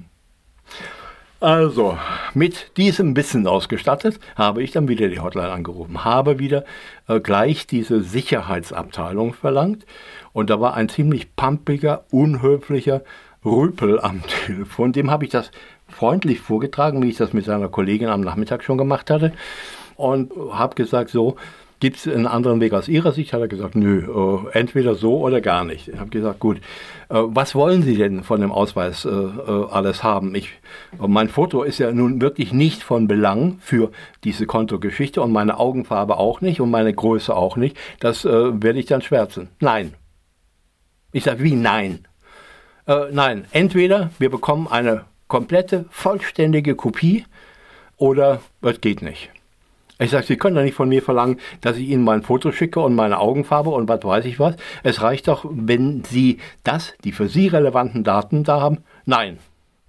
Also, mit diesem Wissen ausgestattet, habe ich dann wieder die Hotline angerufen, habe wieder äh, gleich diese Sicherheitsabteilung verlangt und da war ein ziemlich pampiger, unhöflicher Rüpel am Telefon. Dem habe ich das freundlich vorgetragen, wie ich das mit seiner Kollegin am Nachmittag schon gemacht hatte und habe gesagt, so, gibt es einen anderen Weg aus Ihrer Sicht? Hat er gesagt, nö, äh, entweder so oder gar nicht. Ich habe gesagt, gut, äh, was wollen Sie denn von dem Ausweis äh, äh, alles haben? Ich, äh, mein Foto ist ja nun wirklich nicht von Belang für diese Kontogeschichte und meine Augenfarbe auch nicht und meine Größe auch nicht. Das äh, werde ich dann schwärzen. Nein. Ich sage, wie nein? Äh, nein, entweder wir bekommen eine komplette, vollständige Kopie oder es geht nicht. Ich sage, Sie können doch nicht von mir verlangen, dass ich Ihnen mein Foto schicke und meine Augenfarbe und was weiß ich was. Es reicht doch, wenn Sie das, die für Sie relevanten Daten da haben. Nein.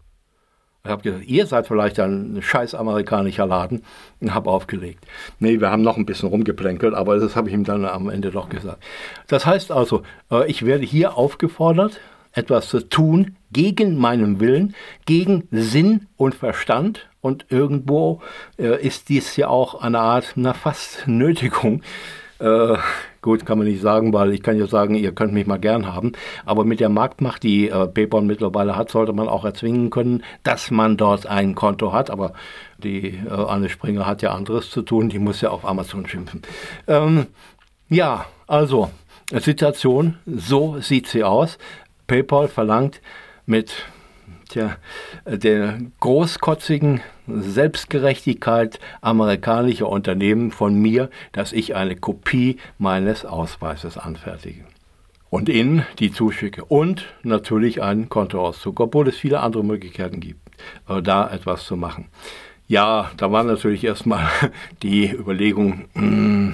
Ich habe gesagt, ihr seid vielleicht ein scheiß amerikanischer Laden und habe aufgelegt. Nee, wir haben noch ein bisschen rumgeplänkelt, aber das habe ich ihm dann am Ende doch gesagt. Das heißt also, ich werde hier aufgefordert, etwas zu tun gegen meinen Willen, gegen Sinn und Verstand. Und irgendwo äh, ist dies ja auch eine Art, na fast Nötigung. Äh, gut, kann man nicht sagen, weil ich kann ja sagen, ihr könnt mich mal gern haben. Aber mit der Marktmacht, die äh, PayPal mittlerweile hat, sollte man auch erzwingen können, dass man dort ein Konto hat. Aber die äh, Anne Springer hat ja anderes zu tun. Die muss ja auf Amazon schimpfen. Ähm, ja, also, Situation, so sieht sie aus. PayPal verlangt mit Tja, der großkotzigen Selbstgerechtigkeit amerikanischer Unternehmen von mir, dass ich eine Kopie meines Ausweises anfertige und Ihnen die zuschicke und natürlich einen Kontoauszug, obwohl es viele andere Möglichkeiten gibt, da etwas zu machen. Ja, da war natürlich erstmal die Überlegung, mh,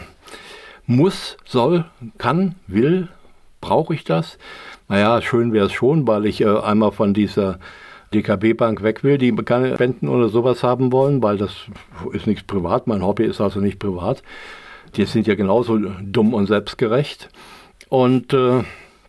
muss, soll, kann, will, brauche ich das? Naja, schön wäre es schon, weil ich äh, einmal von dieser D K B-Bank weg will, die keine Spenden oder sowas haben wollen, weil das ist nichts privat, mein Hobby ist also nicht privat. Die sind ja genauso dumm und selbstgerecht. Und äh,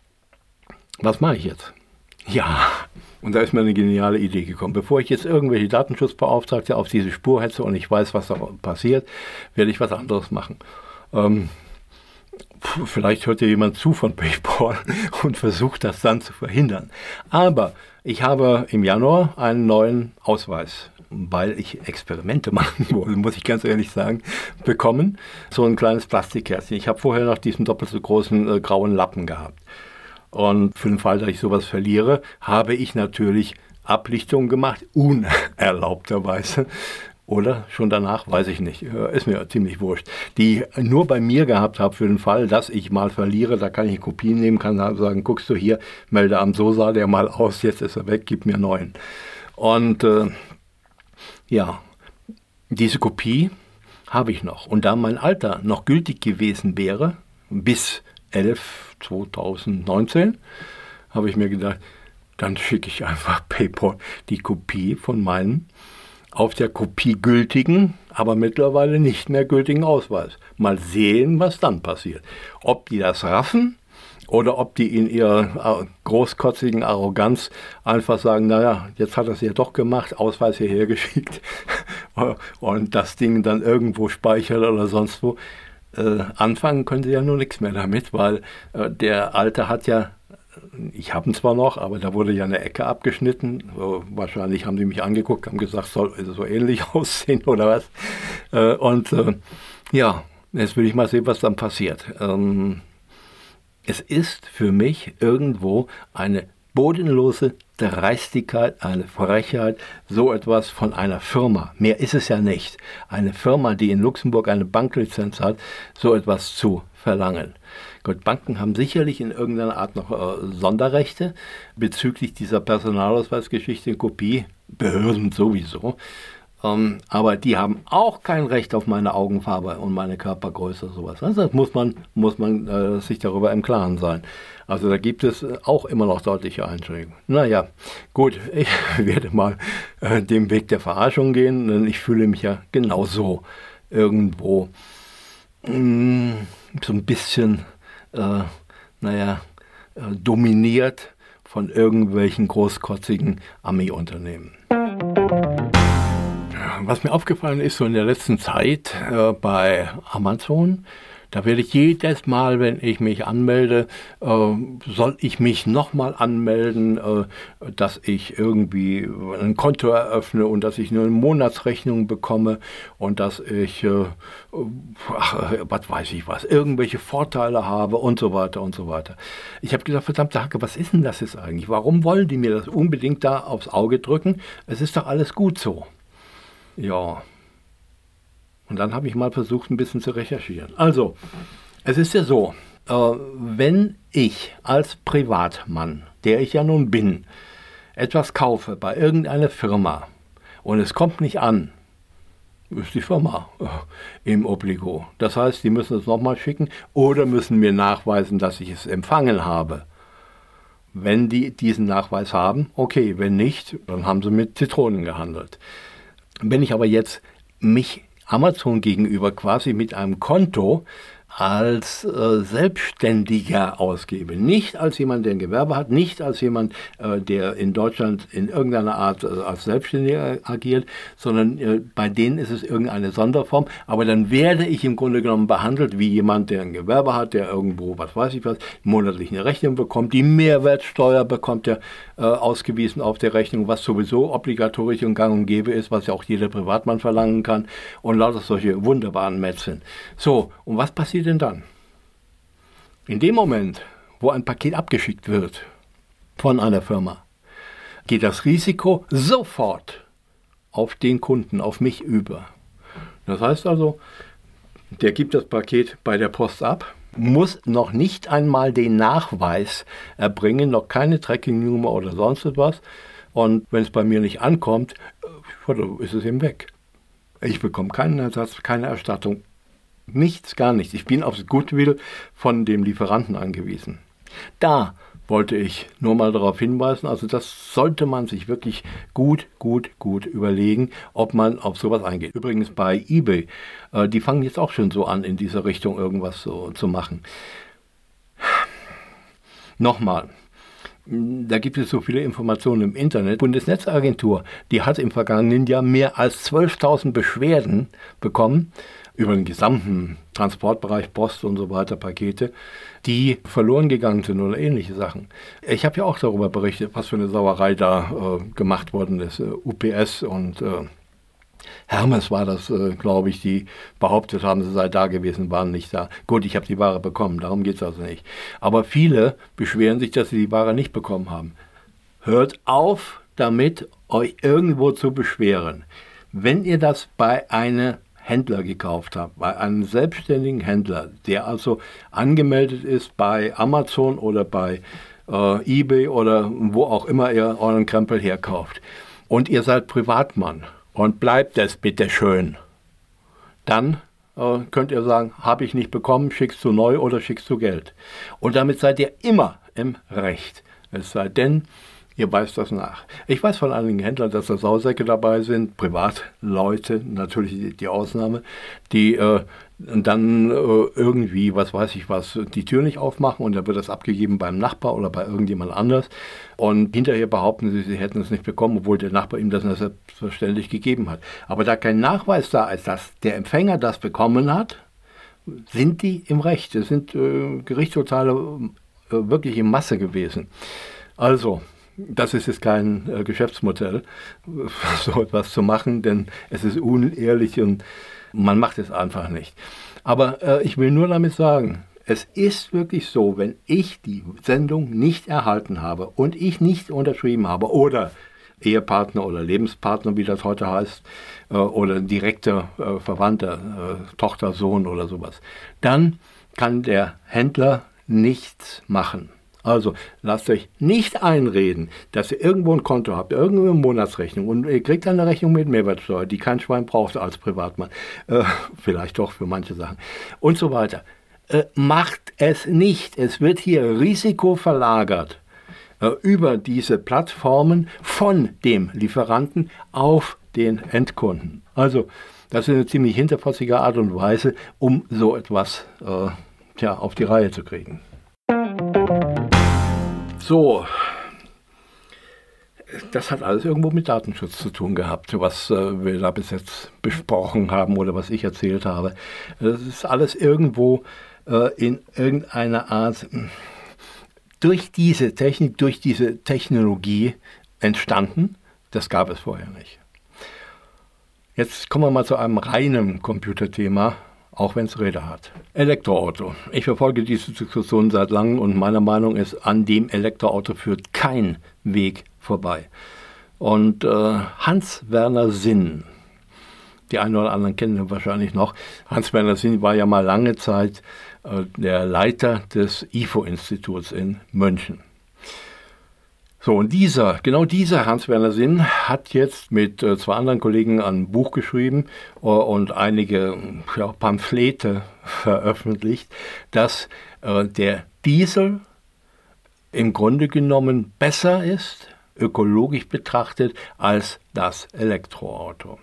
was mache ich jetzt? Ja, und da ist mir eine geniale Idee gekommen. Bevor ich jetzt irgendwelche Datenschutzbeauftragte auf diese Spur hetze und ich weiß, was da passiert, werde ich was anderes machen. Ähm, Vielleicht hört ja jemand zu von PayPal und versucht das dann zu verhindern. Aber ich habe im Januar einen neuen Ausweis, weil ich Experimente machen wollte, muss ich ganz ehrlich sagen, bekommen. So ein kleines Plastikkärtchen. Ich habe vorher noch diesen doppelt so großen äh, grauen Lappen gehabt. Und für den Fall, dass ich sowas verliere, habe ich natürlich Ablichtungen gemacht, unerlaubterweise. Oder schon danach, weiß ich nicht, ist mir ziemlich wurscht. Die nur bei mir gehabt habe für den Fall, dass ich mal verliere, da kann ich Kopien nehmen, kann sagen, guckst du hier, Meldeamt, so sah der mal aus, jetzt ist er weg, gib mir einen neuen. Und äh, ja, diese Kopie habe ich noch. Und da mein Alter noch gültig gewesen wäre, bis elf zweitausendneunzehn, habe ich mir gedacht, dann schicke ich einfach PayPal die Kopie von meinem auf der Kopie gültigen, aber mittlerweile nicht mehr gültigen Ausweis. Mal sehen, was dann passiert. Ob die das raffen oder ob die in ihrer großkotzigen Arroganz einfach sagen, naja, jetzt hat er es ja doch gemacht, Ausweis hierher geschickt und das Ding dann irgendwo speichert oder sonst wo. Äh, anfangen können sie ja nur nichts mehr damit, weil äh, der Alte hat ja, ich habe ihn zwar noch, aber da wurde ja eine Ecke abgeschnitten. So, wahrscheinlich haben die mich angeguckt, haben gesagt, soll so ähnlich aussehen oder was. Äh, und äh, ja, jetzt will ich mal sehen, was dann passiert. Ähm, es ist für mich irgendwo eine bodenlose Dreistigkeit, eine Frechheit, so etwas von einer Firma. Mehr ist es ja nicht. Eine Firma, die in Luxemburg eine Banklizenz hat, so etwas zu verlangen. Gut, Banken haben sicherlich in irgendeiner Art noch äh, Sonderrechte bezüglich dieser Personalausweisgeschichte in Kopie, Behörden sowieso, ähm, aber die haben auch kein Recht auf meine Augenfarbe und meine Körpergröße, sowas. Also das muss man, muss man äh, sich darüber im Klaren sein. Also da gibt es auch immer noch deutliche Einschränkungen. Naja, gut, ich werde mal äh, den Weg der Verarschung gehen, denn ich fühle mich ja genauso irgendwo mh, so ein bisschen Äh, naja, äh, dominiert von irgendwelchen großkotzigen Ami-Unternehmen. Was mir aufgefallen ist, so in der letzten Zeit äh, bei Amazon, da werde ich jedes Mal, wenn ich mich anmelde, äh, soll ich mich nochmal anmelden, äh, dass ich irgendwie ein Konto eröffne und dass ich nur eine Monatsrechnung bekomme und dass ich, äh, ach, was weiß ich was, irgendwelche Vorteile habe und so weiter und so weiter. Ich habe gedacht, verdammte Hacke, was ist denn das jetzt eigentlich? Warum wollen die mir das unbedingt da aufs Auge drücken? Es ist doch alles gut so. Ja. Und dann habe ich mal versucht, ein bisschen zu recherchieren. Also, es ist ja so, äh, wenn ich als Privatmann, der ich ja nun bin, etwas kaufe bei irgendeiner Firma und es kommt nicht an, ist die Firma äh, im Obligo. Das heißt, die müssen es nochmal schicken oder müssen mir nachweisen, dass ich es empfangen habe. Wenn die diesen Nachweis haben, okay, wenn nicht, dann haben sie mit Zitronen gehandelt. Wenn ich aber jetzt mich Amazon gegenüber quasi mit einem Konto als äh, Selbstständiger ausgebe. Nicht als jemand, der ein Gewerbe hat, nicht als jemand, äh, der in Deutschland in irgendeiner Art äh, als Selbstständiger agiert, sondern äh, bei denen ist es irgendeine Sonderform. Aber dann werde ich im Grunde genommen behandelt wie jemand, der ein Gewerbe hat, der irgendwo, was weiß ich was, monatlich eine Rechnung bekommt. Die Mehrwertsteuer bekommt er äh, ausgewiesen auf der Rechnung, was sowieso obligatorisch und gang und gäbe ist, was ja auch jeder Privatmann verlangen kann. Und lauter solche wunderbaren Mätzchen. So, und was passiert denn dann? In dem Moment, wo ein Paket abgeschickt wird von einer Firma, geht das Risiko sofort auf den Kunden, auf mich über. Das heißt also, der gibt das Paket bei der Post ab, muss noch nicht einmal den Nachweis erbringen, noch keine Tracking-Nummer oder sonst etwas. Und wenn es bei mir nicht ankommt, ist es eben weg. Ich bekomme keinen Ersatz, keine Erstattung. Nichts, gar nichts. Ich bin aufs Goodwill von dem Lieferanten angewiesen. Da wollte ich nur mal darauf hinweisen, also das sollte man sich wirklich gut, gut, gut überlegen, ob man auf sowas eingeht. Übrigens bei eBay, äh, die fangen jetzt auch schon so an, in dieser Richtung irgendwas so zu machen. Nochmal. Da gibt es so viele Informationen im Internet. Die Bundesnetzagentur, die hat im vergangenen Jahr mehr als zwölftausend Beschwerden bekommen über den gesamten Transportbereich, Post und so weiter, Pakete, die verloren gegangen sind oder ähnliche Sachen. Ich habe ja auch darüber berichtet, was für eine Sauerei da äh, gemacht worden ist. U P S und äh, Hermes war das, äh, glaube ich, die behauptet haben, sie sei da gewesen, waren nicht da. Gut, ich habe die Ware bekommen, darum geht es also nicht. Aber viele beschweren sich, dass sie die Ware nicht bekommen haben. Hört auf damit, euch irgendwo zu beschweren. Wenn ihr das bei einem Händler gekauft habt, bei einem selbstständigen Händler, der also angemeldet ist bei Amazon oder bei äh, eBay oder wo auch immer ihr euren Krempel herkauft, und ihr seid Privatmann und bleibt es bitte schön, dann äh, könnt ihr sagen, habe ich nicht bekommen, schickst du neu oder schickst du Geld. Und damit seid ihr immer im Recht. Es sei denn, ihr weist das nach. Ich weiß von einigen Händlern, dass da Sausäcke dabei sind, Privatleute, natürlich die, die Ausnahme, die äh, dann äh, irgendwie, was weiß ich was, die Tür nicht aufmachen und dann wird das abgegeben beim Nachbar oder bei irgendjemand anders und hinterher behaupten sie, sie hätten es nicht bekommen, obwohl der Nachbar ihm das selbstverständlich gegeben hat. Aber da kein Nachweis da ist, dass der Empfänger das bekommen hat, sind die im Recht. Es sind äh, Gerichtsurteile äh, wirklich in Masse gewesen. Also, das ist jetzt kein äh, Geschäftsmodell, so etwas zu machen, denn es ist unehrlich und man macht es einfach nicht. Aber äh, ich will nur damit sagen, es ist wirklich so, wenn ich die Sendung nicht erhalten habe und ich nicht unterschrieben habe oder Ehepartner oder Lebenspartner, wie das heute heißt, äh, oder direkter äh, Verwandter, äh, Tochter, Sohn oder sowas, dann kann der Händler nichts machen. Also lasst euch nicht einreden, dass ihr irgendwo ein Konto habt, irgendwo eine Monatsrechnung und ihr kriegt eine Rechnung mit Mehrwertsteuer, die kein Schwein braucht als Privatmann, äh, vielleicht doch für manche Sachen und so weiter. Äh, macht es nicht. Es wird hier Risiko verlagert äh, über diese Plattformen von dem Lieferanten auf den Endkunden. Also das ist eine ziemlich hinterfotzige Art und Weise, um so etwas äh, tja, auf die Reihe zu kriegen. So, das hat alles irgendwo mit Datenschutz zu tun gehabt, was äh, wir da bis jetzt besprochen haben oder was ich erzählt habe. Das ist alles irgendwo äh, in irgendeiner Art durch diese Technik, durch diese Technologie entstanden. Das gab es vorher nicht. Jetzt kommen wir mal zu einem reinen Computerthema, auch wenn es Räder hat. Elektroauto. Ich verfolge diese Diskussion seit langem und meiner Meinung ist, an dem Elektroauto führt kein Weg vorbei. Und äh, Hans-Werner Sinn, die einen oder anderen kennen ihn wahrscheinlich noch, Hans-Werner Sinn war ja mal lange Zeit äh, der Leiter des I F O-Instituts in München. So, und dieser, genau dieser Hans-Werner Sinn hat jetzt mit äh, zwei anderen Kollegen ein Buch geschrieben äh, und einige ja, Pamphlete veröffentlicht, dass äh, der Diesel im Grunde genommen besser ist, ökologisch betrachtet, als das Elektroauto.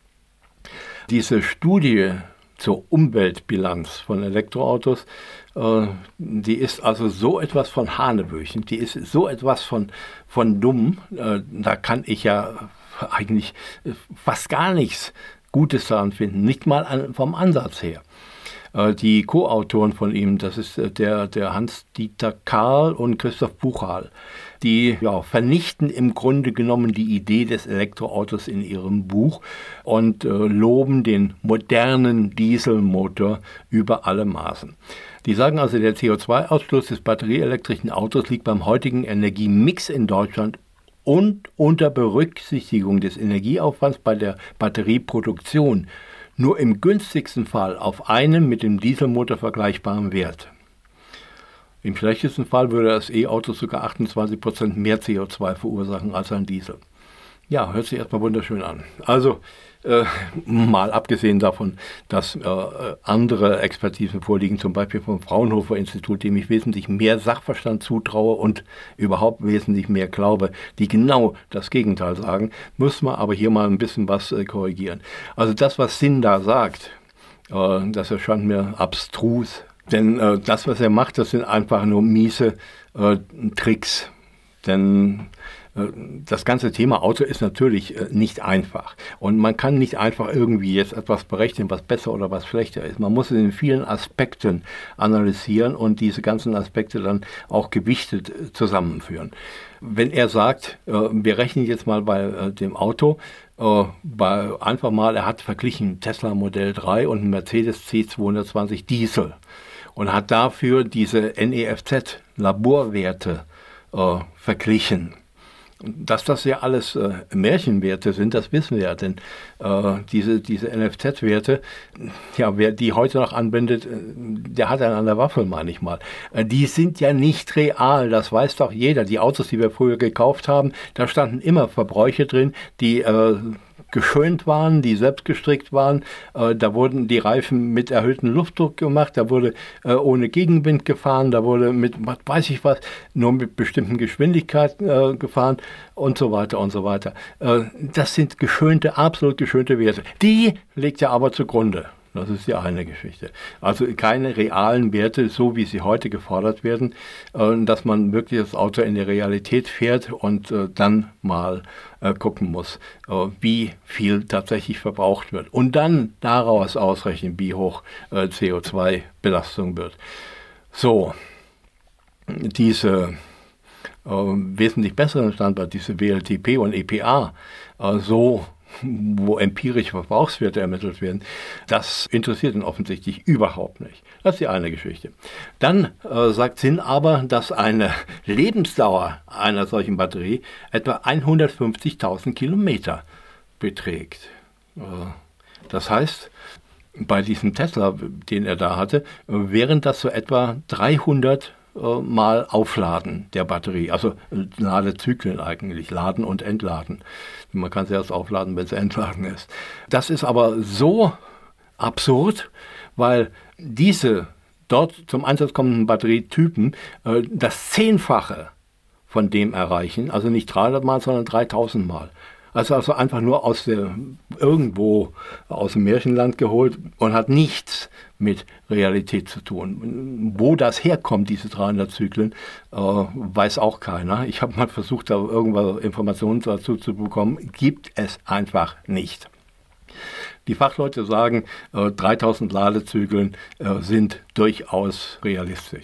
Diese Studie zur Umweltbilanz von Elektroautos, äh, die ist also so etwas von Hanebüchen, die ist so etwas von, von dumm, äh, da kann ich ja eigentlich fast gar nichts Gutes daran finden, nicht mal an, vom Ansatz her. Äh, die Co-Autoren von ihm, das ist äh, der, der Hans-Dieter Karl und Christoph Buchal, die ja, vernichten im Grunde genommen die Idee des Elektroautos in ihrem Buch und äh, loben den modernen Dieselmotor über alle Maßen. Die sagen also, der C O zwei Ausstoß des batterieelektrischen Autos liegt beim heutigen Energiemix in Deutschland und unter Berücksichtigung des Energieaufwands bei der Batterieproduktion nur im günstigsten Fall auf einem mit dem Dieselmotor vergleichbaren Wert. Im schlechtesten Fall würde das E-Auto sogar achtundzwanzig Prozent mehr C O zwei verursachen als ein Diesel. Ja, hört sich erstmal wunderschön an. Also, äh, mal abgesehen davon, dass äh, andere Expertisen vorliegen, zum Beispiel vom Fraunhofer Institut, dem ich wesentlich mehr Sachverstand zutraue und überhaupt wesentlich mehr glaube, die genau das Gegenteil sagen, muss man aber hier mal ein bisschen was äh, korrigieren. Also das, was Sinn da sagt, äh, das erscheint mir abstrus. Denn äh, das, was er macht, das sind einfach nur miese äh, Tricks. Denn äh, das ganze Thema Auto ist natürlich äh, nicht einfach. Und man kann nicht einfach irgendwie jetzt etwas berechnen, was besser oder was schlechter ist. Man muss es in vielen Aspekten analysieren und diese ganzen Aspekte dann auch gewichtet äh, zusammenführen. Wenn er sagt, äh, wir rechnen jetzt mal bei äh, dem Auto, äh, bei, einfach mal, er hat verglichen Tesla Modell drei und Mercedes C zweihundertzwanzig Diesel. Und hat dafür diese N E F Z-Laborwerte äh, verglichen. Dass das ja alles äh, Märchenwerte sind, das wissen wir ja, denn äh, diese, diese N F Z-Werte, ja, wer die heute noch anwendet, äh, der hat einen an der Waffel, meine ich mal. Äh, die sind ja nicht real, das weiß doch jeder. Die Autos, die wir früher gekauft haben, da standen immer Verbräuche drin, die äh, geschönt waren, die selbst gestrickt waren. Äh, da wurden die Reifen mit erhöhtem Luftdruck gemacht, da wurde äh, ohne Gegenwind gefahren, da wurde mit, was weiß ich was, nur mit bestimmten Geschwindigkeiten äh, gefahren und so weiter und so weiter. Äh, das sind geschönte, absolut geschönte Werte. Die legt er aber zugrunde. Das ist die eine Geschichte. Also keine realen Werte, so wie sie heute gefordert werden, äh, dass man wirklich das Auto in der Realität fährt und äh, dann mal äh, gucken muss, äh, wie viel tatsächlich verbraucht wird. Und dann daraus ausrechnen, wie hoch äh, C O zwei Belastung wird. So, diese äh, wesentlich besseren Standard, diese W L T P und E P A, äh, so wo empirische Verbrauchswerte ermittelt werden, das interessiert ihn offensichtlich überhaupt nicht. Das ist die eine Geschichte. Dann äh, sagt Zinn aber, dass eine Lebensdauer einer solchen Batterie etwa hundertfünfzigtausend Kilometer beträgt. Äh, das heißt, bei diesem Tesla, den er da hatte, wären das so etwa dreihundert Mal Aufladen der Batterie, also Ladezyklen eigentlich, Laden und Entladen. Man kann sie erst aufladen, wenn sie entladen ist. Das ist aber so absurd, weil diese dort zum Einsatz kommenden Batterietypen äh, das Zehnfache von dem erreichen, also nicht dreihundert Mal, sondern dreitausend Mal. Also, also einfach nur aus der, irgendwo aus dem Märchenland geholt und hat nichts mit Realität zu tun. Wo das herkommt, diese dreihundert Zyklen, äh, weiß auch keiner. Ich habe mal versucht, da irgendwelche Informationen dazu zu bekommen. Gibt es einfach nicht. Die Fachleute sagen, äh, dreitausend Ladezyklen äh, sind durchaus realistisch.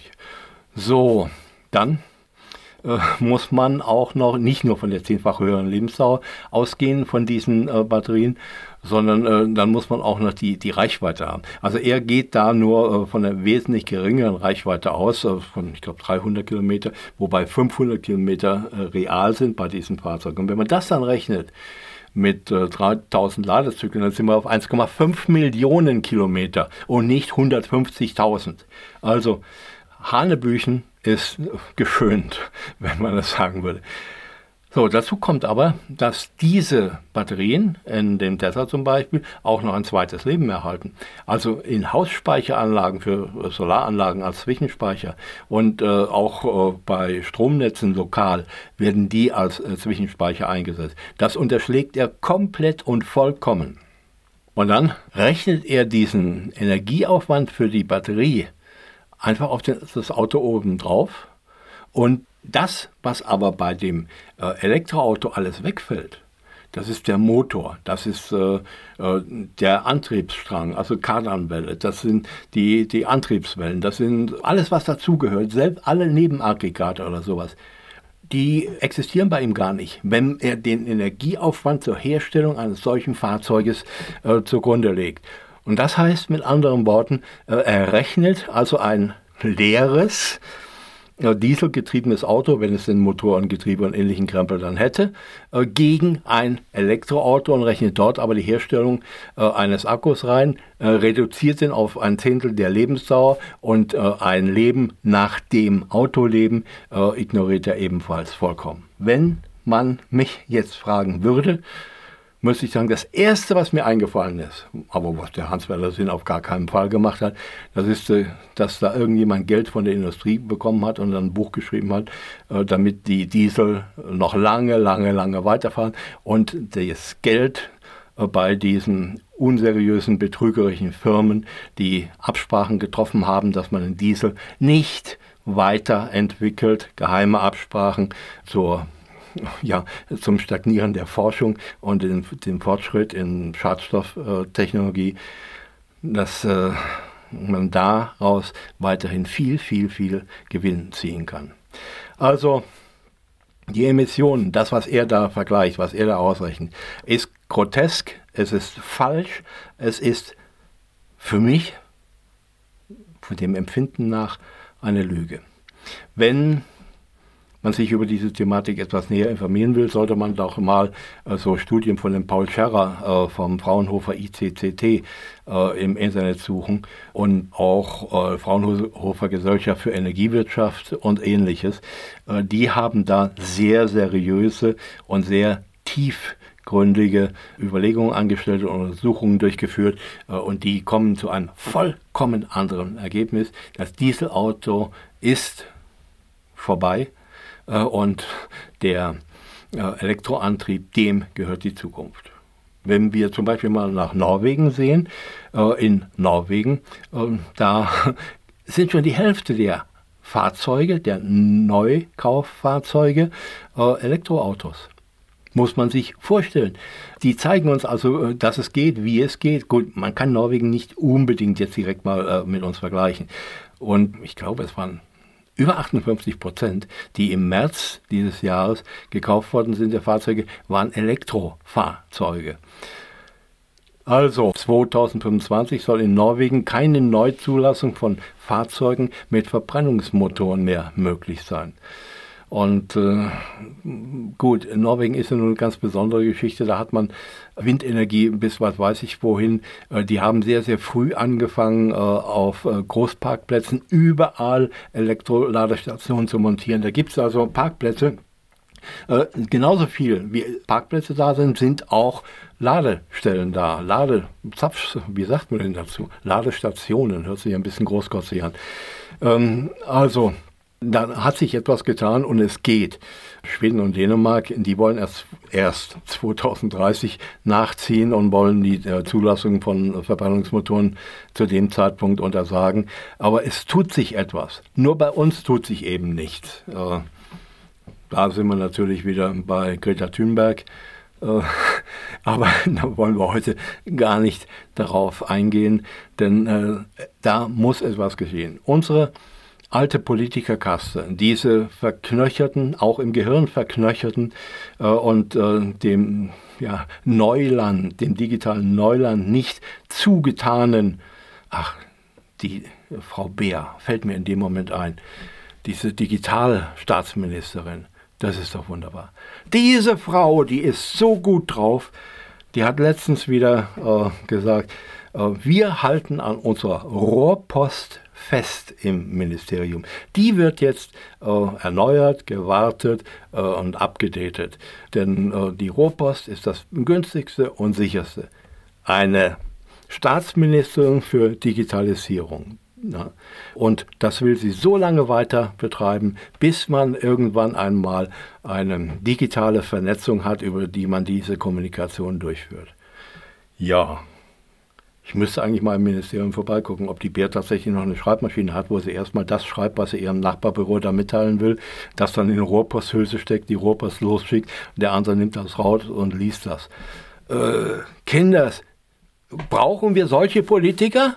So, dann äh, muss man auch noch nicht nur von der zehnfach höheren Lebensdauer ausgehen von diesen äh, Batterien, sondern äh, dann muss man auch noch die, die Reichweite haben. Also er geht da nur äh, von einer wesentlich geringeren Reichweite aus, äh, von ich glaube dreihundert Kilometer, wobei fünfhundert Kilometer äh, real sind bei diesen Fahrzeugen. Und wenn man das dann rechnet mit äh, dreitausend Ladezyklen, dann sind wir auf eins Komma fünf Millionen Kilometer und nicht hundertfünfzigtausend. Also Hanebüchen ist geschönt, wenn man das sagen würde. So, dazu kommt aber, dass diese Batterien, in dem Tesla zum Beispiel, auch noch ein zweites Leben erhalten. Also in Hausspeicheranlagen für Solaranlagen als Zwischenspeicher und äh, auch äh, bei Stromnetzen lokal werden die als äh, Zwischenspeicher eingesetzt. Das unterschlägt er komplett und vollkommen. Und dann rechnet er diesen Energieaufwand für die Batterie einfach auf den, das Auto oben drauf. Und das, was aber bei dem äh, Elektroauto alles wegfällt, das ist der Motor, das ist äh, äh, der Antriebsstrang, also Kardanwelle, das sind die, die Antriebswellen, das sind alles, was dazugehört, selbst alle Nebenaggregate oder sowas. Die existieren bei ihm gar nicht, wenn er den Energieaufwand zur Herstellung eines solchen Fahrzeuges äh, zugrunde legt. Und das heißt mit anderen Worten, äh, er rechnet also ein leeres, äh, dieselgetriebenes Auto, wenn es den Motor und Getriebe und ähnlichen Krempel dann hätte, äh, gegen ein Elektroauto und rechnet dort aber die Herstellung äh, eines Akkus rein, äh, reduziert den auf ein Zehntel der Lebensdauer und äh, ein Leben nach dem Autoleben äh, ignoriert er ebenfalls vollkommen. Wenn man mich jetzt fragen würde, muss ich sagen, das Erste, was mir eingefallen ist, aber was der Hans Werner Sinn auf gar keinen Fall gemacht hat, das ist, dass da irgendjemand Geld von der Industrie bekommen hat und dann ein Buch geschrieben hat, damit die Diesel noch lange, lange, lange weiterfahren und das Geld bei diesen unseriösen, betrügerischen Firmen, die Absprachen getroffen haben, dass man den Diesel nicht weiterentwickelt, geheime Absprachen zur Ja, zum Stagnieren der Forschung und den, den Fortschritt in Schadstofftechnologie, dass äh, man daraus weiterhin viel, viel, viel Gewinn ziehen kann. Also die Emissionen, das, was er da vergleicht, was er da ausrechnet, ist grotesk, es ist falsch, es ist für mich, von dem Empfinden nach, eine Lüge. Wenn man sich über diese Thematik etwas näher informieren will, sollte man doch mal äh, so Studien von dem Paul Scherrer äh, vom Fraunhofer I C C T äh, im Internet suchen und auch äh, Fraunhofer Gesellschaft für Energiewirtschaft und Ähnliches. Äh, die haben da sehr seriöse und sehr tiefgründige Überlegungen angestellt und Untersuchungen durchgeführt äh, und die kommen zu einem vollkommen anderen Ergebnis. Das Dieselauto ist vorbei äh, und der äh, Elektroantrieb, dem gehört die Zukunft. Wenn wir zum Beispiel mal nach Norwegen sehen, äh, in Norwegen, äh, da sind schon die Hälfte der Fahrzeuge, der Neukauffahrzeuge, äh, Elektroautos. Muss man sich vorstellen. Die zeigen uns also, dass es geht, wie es geht. Gut, man kann Norwegen nicht unbedingt jetzt direkt mal äh, mit uns vergleichen. Und ich glaube, es waren über achtundfünfzig Prozent, die im März dieses Jahres gekauft worden sind, der Fahrzeuge, waren Elektrofahrzeuge. Also zweitausendfünfundzwanzig soll in Norwegen keine Neuzulassung von Fahrzeugen mit Verbrennungsmotoren mehr möglich sein. Und äh, gut, Norwegen ist ja nun eine ganz besondere Geschichte, da hat man Windenergie bis was weiß ich wohin. Äh, die haben sehr, sehr früh angefangen, äh, auf äh, Großparkplätzen überall Elektroladestationen zu montieren. Da gibt es also Parkplätze, äh, genauso viel wie Parkplätze da sind, sind auch Ladestellen da, Ladezapf, wie sagt man denn dazu? Ladestationen, hört sich ein bisschen großkotzig an. Ähm, also, da hat sich etwas getan und es geht. Schweden und Dänemark, die wollen erst, erst zweitausenddreißig nachziehen und wollen die äh, Zulassung von Verbrennungsmotoren zu dem Zeitpunkt untersagen. Aber es tut sich etwas. Nur bei uns tut sich eben nichts. Äh, da sind wir natürlich wieder bei Greta Thunberg. Äh, aber da wollen wir heute gar nicht darauf eingehen, denn äh, da muss etwas geschehen. Unsere alte Politikerkaste, diese verknöcherten, auch im Gehirn verknöcherten äh, und äh, dem ja, Neuland, dem digitalen Neuland nicht zugetanen, ach, die Frau Beer fällt mir in dem Moment ein, diese Digitalstaatsministerin, das ist doch wunderbar. Diese Frau, die ist so gut drauf, die hat letztens wieder äh, gesagt, äh, wir halten an unserer Rohrpost fest im Ministerium. Die wird jetzt äh, erneuert, gewartet äh, und abgedatet. Denn äh, die Rohrpost ist das günstigste und sicherste. Eine Staatsministerin für Digitalisierung. Ja. Und das will sie so lange weiter betreiben, bis man irgendwann einmal eine digitale Vernetzung hat, über die man diese Kommunikation durchführt. Ja. Ich müsste eigentlich mal im Ministerium vorbeigucken, ob die Beer tatsächlich noch eine Schreibmaschine hat, wo sie erstmal das schreibt, was sie ihrem Nachbarbüro da mitteilen will, das dann in eine Rohrposthülse steckt, die Rohrpost losschickt, der andere nimmt das raus und liest das. Äh, Kinders, brauchen wir solche Politiker?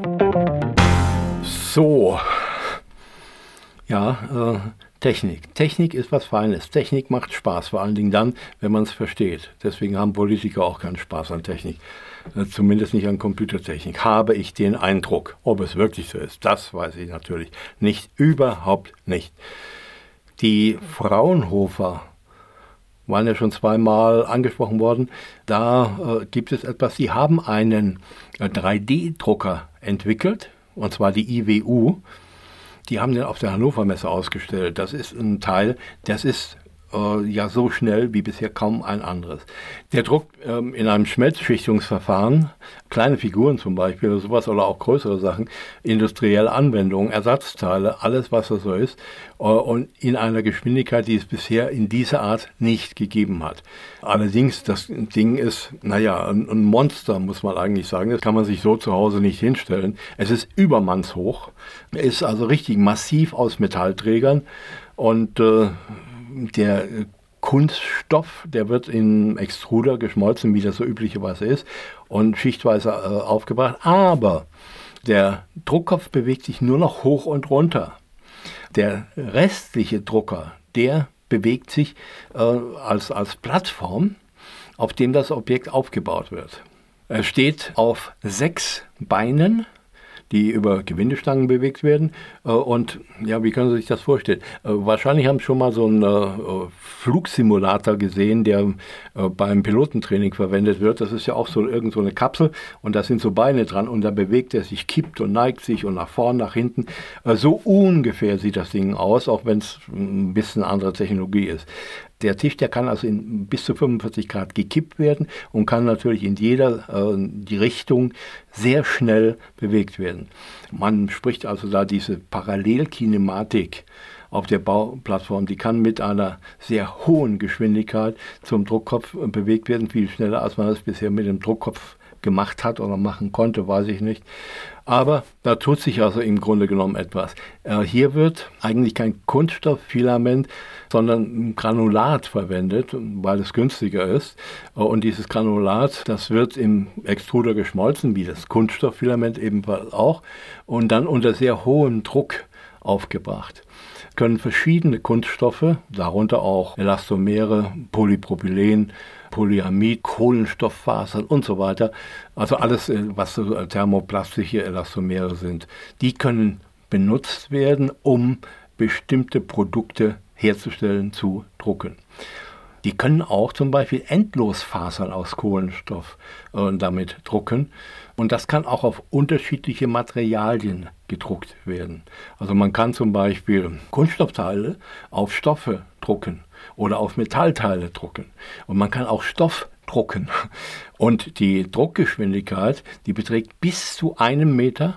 So. Ja, äh, Technik. Technik ist was Feines. Technik macht Spaß, vor allen Dingen dann, wenn man es versteht. Deswegen haben Politiker auch keinen Spaß an Technik. Zumindest nicht an Computertechnik, habe ich den Eindruck. Ob es wirklich so ist, das weiß ich natürlich nicht, überhaupt nicht. Die Fraunhofer waren ja schon zweimal angesprochen worden. Da äh, gibt es etwas, sie haben einen äh, drei D Drucker entwickelt, und zwar die I W U. Die haben den auf der Hannover Messe ausgestellt. Das ist ein Teil, das ist äh, ja so schnell wie bisher kaum ein anderes. Der druckt ähm, in einem Schmelzschichtungsverfahren kleine Figuren zum Beispiel oder sowas oder auch größere Sachen, industrielle Anwendungen, Ersatzteile, alles was das so ist äh, und in einer Geschwindigkeit, die es bisher in dieser Art nicht gegeben hat. Allerdings, das Ding ist, naja, ein, ein Monster, muss man eigentlich sagen. Das kann man sich so zu Hause nicht hinstellen. Es ist übermannshoch, ist also richtig massiv aus Metallträgern und äh, der Kunststoff, der wird in Extruder geschmolzen, wie das so üblicherweise ist, und schichtweise äh, aufgebracht. Aber der Druckkopf bewegt sich nur noch hoch und runter. Der restliche Drucker, der bewegt sich äh, als, als Plattform, auf dem das Objekt aufgebaut wird. Er steht auf sechs Beinen, die über Gewindestangen bewegt werden. Und ja, wie können Sie sich das vorstellen? Wahrscheinlich haben Sie schon mal so einen Flugsimulator gesehen, der beim Pilotentraining verwendet wird. Das ist ja auch so irgend so eine Kapsel und da sind so Beine dran und da bewegt er sich, kippt und neigt sich und nach vorn, nach hinten. So ungefähr sieht das Ding aus, auch wenn es ein bisschen andere Technologie ist. Der Tisch, der kann also in bis zu fünfundvierzig Grad gekippt werden und kann natürlich in jeder äh, die Richtung sehr schnell bewegt werden. Man spricht also da diese Parallelkinematik auf der Bauplattform, die kann mit einer sehr hohen Geschwindigkeit zum Druckkopf bewegt werden, viel schneller, als man das bisher mit dem Druckkopf gemacht hat oder machen konnte, weiß ich nicht. Aber da tut sich also im Grunde genommen etwas. Äh, hier wird eigentlich kein Kunststofffilament, sondern ein Granulat verwendet, weil es günstiger ist. Äh, und dieses Granulat, das wird im Extruder geschmolzen, wie das Kunststofffilament ebenfalls auch, und dann unter sehr hohem Druck aufgebracht. Können verschiedene Kunststoffe, darunter auch Elastomere, Polypropylen, Polyamid, Kohlenstofffasern und so weiter, also alles, was so thermoplastische Elastomere sind, die können benutzt werden, um bestimmte Produkte herzustellen, zu drucken. Die können auch zum Beispiel Endlosfasern aus Kohlenstoff äh, damit drucken. Und das kann auch auf unterschiedliche Materialien gedruckt werden. Also man kann zum Beispiel Kunststoffteile auf Stoffe drucken oder auf Metallteile drucken. Und man kann auch Stoff drucken. Und die Druckgeschwindigkeit, die beträgt bis zu einem Meter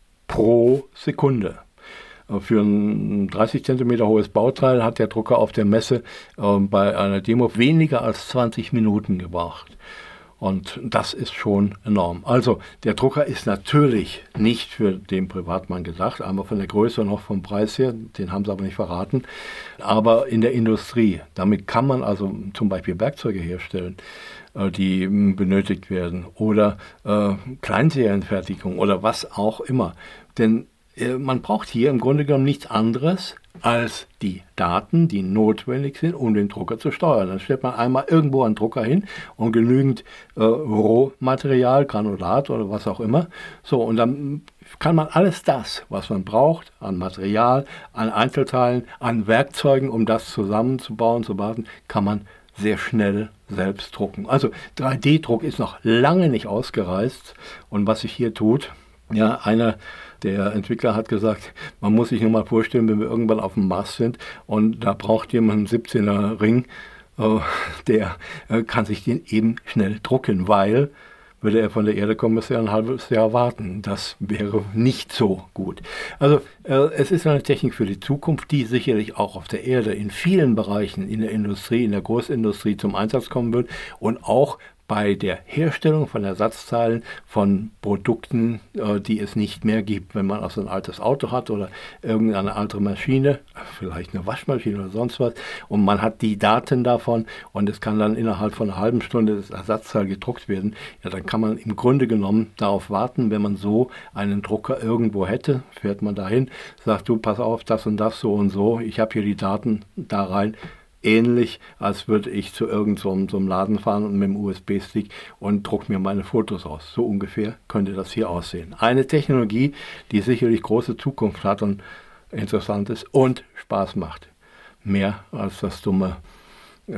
pro Sekunde. Für ein dreißig Zentimeter hohes Bauteil hat der Drucker auf der Messe äh, bei einer Demo weniger als zwanzig Minuten gebraucht. Und das ist schon enorm. Also der Drucker ist natürlich nicht für den Privatmann gedacht, einmal von der Größe und auch vom Preis her, den haben sie aber nicht verraten, aber in der Industrie. Damit kann man also zum Beispiel Werkzeuge herstellen, äh, die benötigt werden, oder äh, Kleinserienfertigung oder was auch immer. Denn man braucht hier im Grunde genommen nichts anderes als die Daten, die notwendig sind, um den Drucker zu steuern. Dann stellt man einmal irgendwo einen Drucker hin und genügend äh, Rohmaterial, Granulat oder was auch immer. So, und dann kann man alles das, was man braucht, an Material, an Einzelteilen, an Werkzeugen, um das zusammenzubauen, zu bauen, kann man sehr schnell selbst drucken. Also drei D Druck ist noch lange nicht ausgereizt. Und was sich hier tut, ja, einer der Entwickler hat gesagt, man muss sich nur mal vorstellen, wenn wir irgendwann auf dem Mars sind und da braucht jemand einen siebzehner Ring, äh, der äh, kann sich den eben schnell drucken, weil, würde er von der Erde kommen, müsste er ein halbes Jahr warten. Das wäre nicht so gut. Also äh, es ist eine Technik für die Zukunft, die sicherlich auch auf der Erde in vielen Bereichen, in der Industrie, in der Großindustrie zum Einsatz kommen wird und auch bei der Herstellung von Ersatzteilen von Produkten, äh, die es nicht mehr gibt. Wenn man also ein altes Auto hat oder irgendeine andere Maschine, vielleicht eine Waschmaschine oder sonst was, und man hat die Daten davon und es kann dann innerhalb von einer halben Stunde das Ersatzteil gedruckt werden, ja, dann kann man im Grunde genommen darauf warten, wenn man so einen Drucker irgendwo hätte, fährt man dahin, sagt, du, pass auf, das und das, so und so, ich habe hier die Daten da rein. Ähnlich, als würde ich zu irgendeinem so einem Laden fahren und mit dem U S B-Stick und drucke mir meine Fotos aus. So ungefähr könnte das hier aussehen. Eine Technologie, die sicherlich große Zukunft hat und interessant ist und Spaß macht. Mehr als das dumme äh,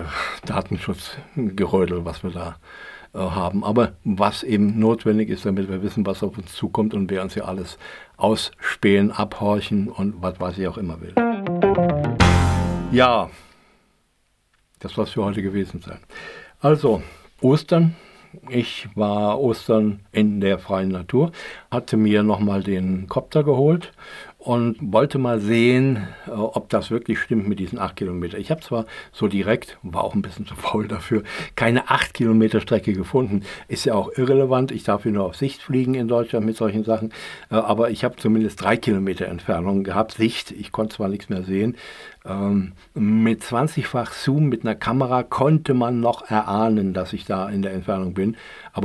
Datenschutzgerödel, was wir da äh, haben. Aber was eben notwendig ist, damit wir wissen, was auf uns zukommt und wer uns hier alles ausspähen, abhorchen und was weiß ich auch immer will. Ja, das soll es für heute gewesen sein. Also, Ostern. Ich war Ostern in der freien Natur, hatte mir nochmal den Copter geholt und wollte mal sehen, ob das wirklich stimmt mit diesen acht Kilometern. Ich habe zwar so direkt, war auch ein bisschen zu faul dafür, keine acht Kilometer Strecke gefunden. Ist ja auch irrelevant. Ich darf hier nur auf Sicht fliegen in Deutschland mit solchen Sachen. Aber ich habe zumindest drei Kilometer Entfernung gehabt, Sicht. Ich konnte zwar nichts mehr sehen. Ähm, mit zwanzigfach Zoom mit einer Kamera konnte man noch erahnen, dass ich da in der Entfernung bin. Aber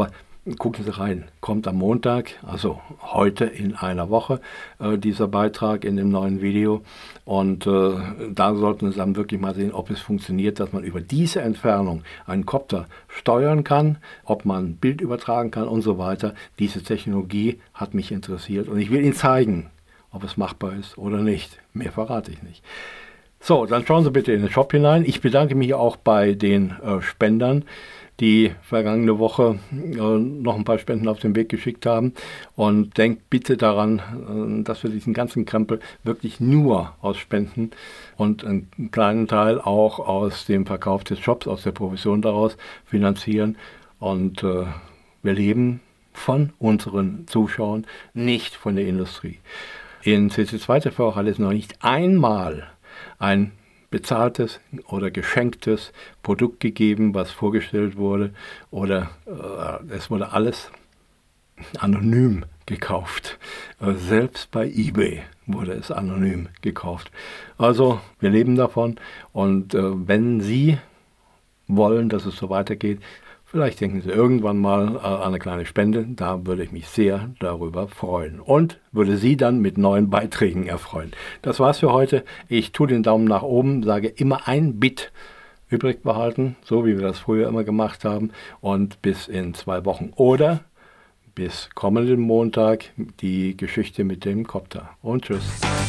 gucken Sie rein. Kommt am Montag, also heute in einer Woche, äh, dieser Beitrag in dem neuen Video. Und äh, da sollten Sie dann wirklich mal sehen, ob es funktioniert, dass man über diese Entfernung einen Kopter steuern kann, ob man Bild übertragen kann und so weiter. Diese Technologie hat mich interessiert und ich will Ihnen zeigen, ob es machbar ist oder nicht. Mehr verrate ich nicht. So, dann schauen Sie bitte in den Shop hinein. Ich bedanke mich auch bei den äh, Spendern, die vergangene Woche äh, noch ein paar Spenden auf den Weg geschickt haben. Und denkt bitte daran, äh, dass wir diesen ganzen Krempel wirklich nur aus Spenden und einen kleinen Teil auch aus dem Verkauf des Shops, aus der Provision daraus finanzieren. Und äh, wir leben von unseren Zuschauern, nicht von der Industrie. In C C zwei T V hat es noch nicht einmal ein bezahltes oder geschenktes Produkt gegeben, was vorgestellt wurde, oder äh, es wurde alles anonym gekauft. Äh, selbst bei eBay wurde es anonym gekauft. Also wir leben davon, und äh, wenn Sie wollen, dass es so weitergeht, vielleicht denken Sie irgendwann mal an eine kleine Spende, da würde ich mich sehr darüber freuen und würde Sie dann mit neuen Beiträgen erfreuen. Das war's für heute. Ich tue den Daumen nach oben, sage immer ein Bit übrig behalten, so wie wir das früher immer gemacht haben, und bis in zwei Wochen oder bis kommenden Montag die Geschichte mit dem Kopter. Und tschüss.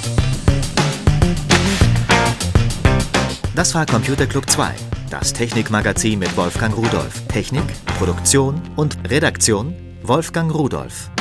Das war Computer Club zwei, das Technikmagazin mit Wolfgang Rudolph. Technik, Produktion und Redaktion Wolfgang Rudolph.